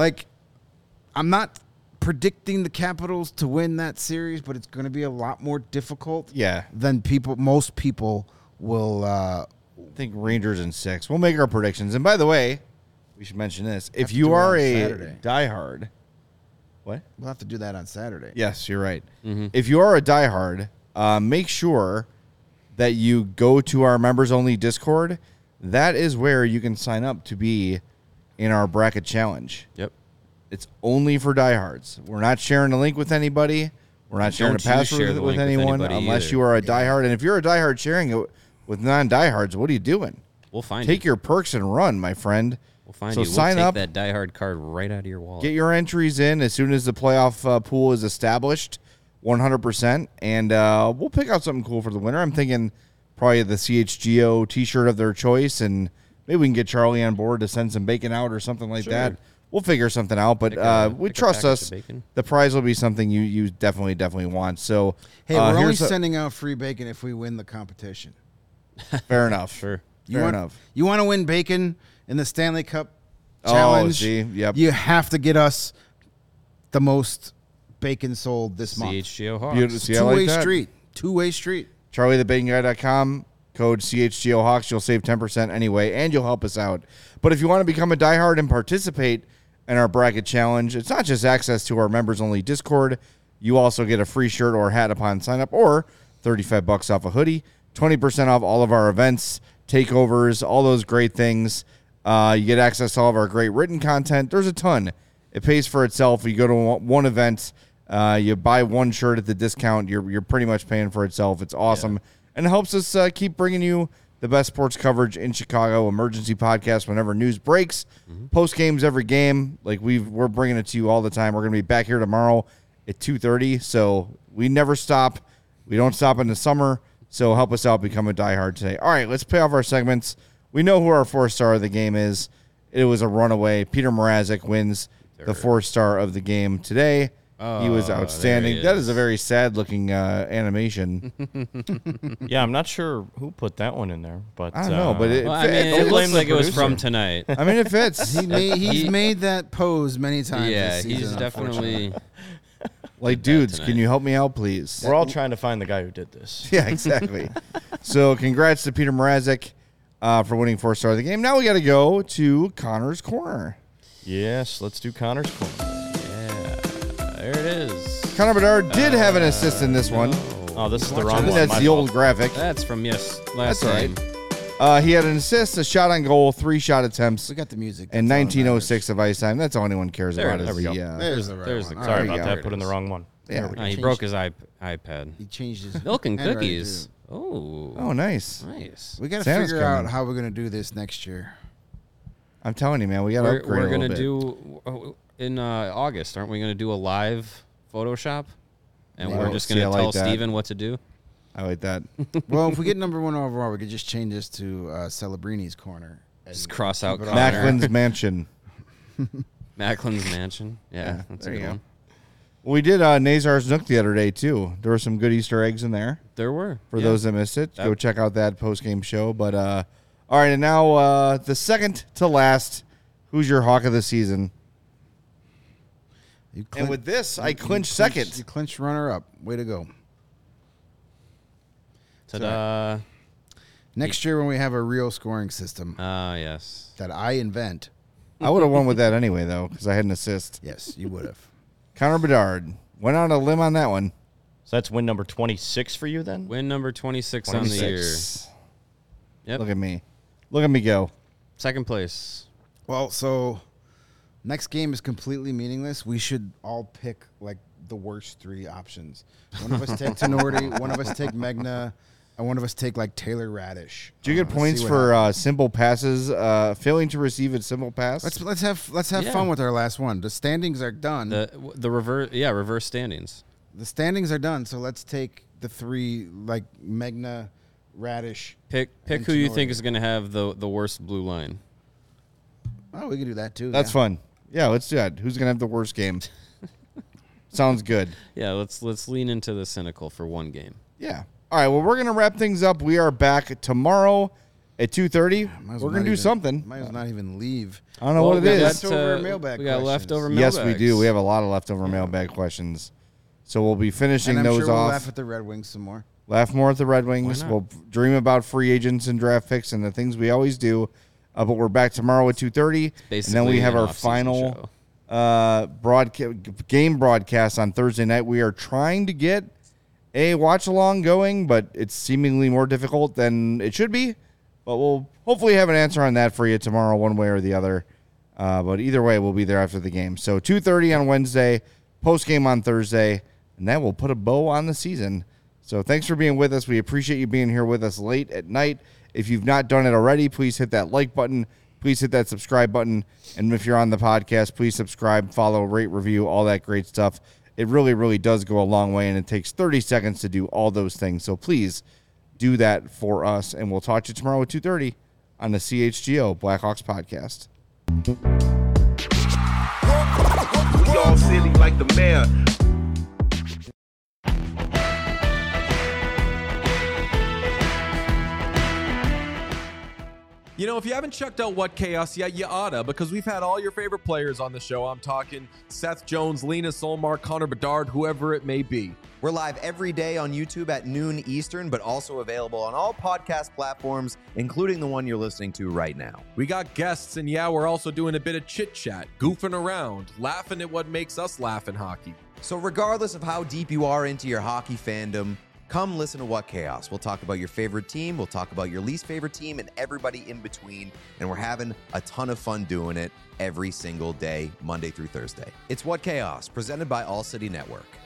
I'm not predicting the Capitals to win that series, but it's going to be a lot more difficult. Than most people will. I think Rangers in 6. We'll make our predictions. And by the way, we should mention this: if you are a diehard. What? We'll have to do that on Saturday. Yes, you're right. Mm-hmm. If you are a diehard, make sure that you go to our members-only Discord. That is where you can sign up to be in our bracket challenge. Yep. It's only for diehards. We're not sharing a link with anybody. We're not sharing a password with anyone unless you are a diehard. And if you're a diehard sharing it with non-diehards, what are you doing? We'll find Take your perks and run, my friend. We'll find you. We'll sign take up. that diehard card right out of your wallet. Get your entries in as soon as the playoff pool is established, 100%, and we'll pick out something cool for the winner. I'm thinking probably the CHGO T-shirt of their choice, and maybe we can get Charlie on board to send some bacon out or something like that. We'll figure something out, but we trust us. The prize will be something you definitely want. So, hey, we're only sending out free bacon if we win the competition. Fair enough. Sure. Fair enough. You want to win bacon in the Stanley Cup Challenge? Yep. You have to get us the most bacon sold this month. CHGO Hawks. Two-way street. Two-way street. CharlieTheBaconGuy.com. Code CHGO Hawks. You'll save 10% anyway, and you'll help us out. But if you want to become a diehard and participate in our bracket challenge, it's not just access to our members-only Discord. You also get a free shirt or hat upon sign-up, or $35 off a hoodie, 20% off all of our events, takeovers, all those great things. You get access to all of our great written content. There's a ton. It pays for itself. You go to one event, you buy one shirt at the discount, you're pretty much paying for itself. It's awesome. And it helps us keep bringing you the best sports coverage in Chicago, emergency podcast whenever news breaks, post games every game. We're bringing it to you all the time. We're going to be back here tomorrow at 2:30. So we never stop. We don't stop in the summer. So help us out, become a diehard today. All right, let's pay off our segments. We know who our 4-star of the game is. It was a runaway. Peter Mrazek wins the 4-star of the game today. He was outstanding. That is a very sad-looking animation. Yeah, I'm not sure who put that one in there, but I don't know. But it looks like it was from tonight. I mean, it fits. He's made that pose many times. Yeah, this season, he's definitely. Dudes, can you help me out, please? We're all trying to find the guy who did this. Yeah, exactly. So, congrats to Peter Mrazek for winning 4-star of the game. Now we got to go to Connor's Corner. Yes, let's do Connor's Corner. There it is. Connor Bedard did have an assist in this one. Oh, this is the wrong one. That's the old graphic. That's from last game. He had an assist, a shot on goal, 3 shot attempts. We got the music. And 1906 of ice time. That's all anyone cares about. There we go. There's the right one. Sorry about that. Put in the wrong one. Yeah. He broke his iPad. He changed his milk and cookies. Oh, nice. We got to figure out how we're going to do this next year. I'm telling you, man. We got to upgrade We're going to do in August. Aren't we going to do a live Photoshop? And we're just going to tell Steven what to do? I like that. Well, if we get number 1 overall, we could just change this to Celebrini's Corner. Just cross out Macklin's Mansion. Macklin's Mansion. Yeah, that's a good one. We did Nazar's Nook the other day, too. There were some good Easter eggs in there. There were. For those that missed it, go check out that post-game show. But, all right, and now the second to last, who's your Hawk of the season? And with this, I clinch second. You clinch runner-up. Way to go. Ta-da. Next year when we have a real scoring system. Yes. That I invent. I would have won with that anyway, though, because I had an assist. Yes, you would have. Connor Bedard went on a limb on that one. So that's win number 26 for you then? Win number 26 on the year. Yep. Look at me. Look at me go. Second place. Well, so next game is completely meaningless. We should all pick like the worst 3 options. One of us take Tenorti, one of us take Megna, and one of us take like Taylor Radish. Do you get points for simple passes? Failing to receive a simple pass. Let's have fun with our last one. The standings are done. The reverse standings. The standings are done. So let's take the 3 like Megna, Radish. Pick who you think is going to have the worst blue line. Oh, we can do that too. That's fun. Yeah, let's do that. Who's gonna have the worst game? Sounds good. Yeah, let's lean into the cynical for one game. Yeah. All right. Well, we're gonna wrap things up. We are back tomorrow at 2:30. We're gonna do something. Might as well not even leave. I don't know what it is. Leftover mailbag. We got leftover mailbags. mailbags. Yes, we do. We have a lot of leftover mailbag questions. So we'll be finishing and I'm those sure we'll off. laugh at the Red Wings some more. Laugh more at the Red Wings. We'll dream about free agents and draft picks and the things we always do. But we're back tomorrow at 2:30, and then we have our final game broadcast on Thursday night. We are trying to get a watch along going, but it's seemingly more difficult than it should be. But we'll hopefully have an answer on that for you tomorrow, one way or the other. But either way, we'll be there after the game. So 2:30 on Wednesday, post game on Thursday, and that will put a bow on the season. So thanks for being with us. We appreciate you being here with us late at night. If you've not done it already, please hit that like button. Please hit that subscribe button. And if you're on the podcast, please subscribe, follow, rate, review, all that great stuff. It really, really does go a long way, and it takes 30 seconds to do all those things. So please do that for us, and we'll talk to you tomorrow at 2:30 on the CHGO Blackhawks podcast. We all silly like the mayor. You know, if you haven't checked out What Chaos yet, you oughta, because we've had all your favorite players on the show. I'm talking Seth Jones, Lena Solmar, Connor Bedard, whoever it may be. We're live every day on YouTube at noon Eastern, but also available on all podcast platforms, including the one you're listening to right now. We got guests, and yeah, we're also doing a bit of chit-chat, goofing around, laughing at what makes us laugh in hockey. So regardless of how deep you are into your hockey fandom, come listen to What Chaos. We'll talk about your favorite team, we'll talk about your least favorite team, and everybody in between, and we're having a ton of fun doing it every single day, Monday through Thursday. It's What Chaos, presented by All City Network.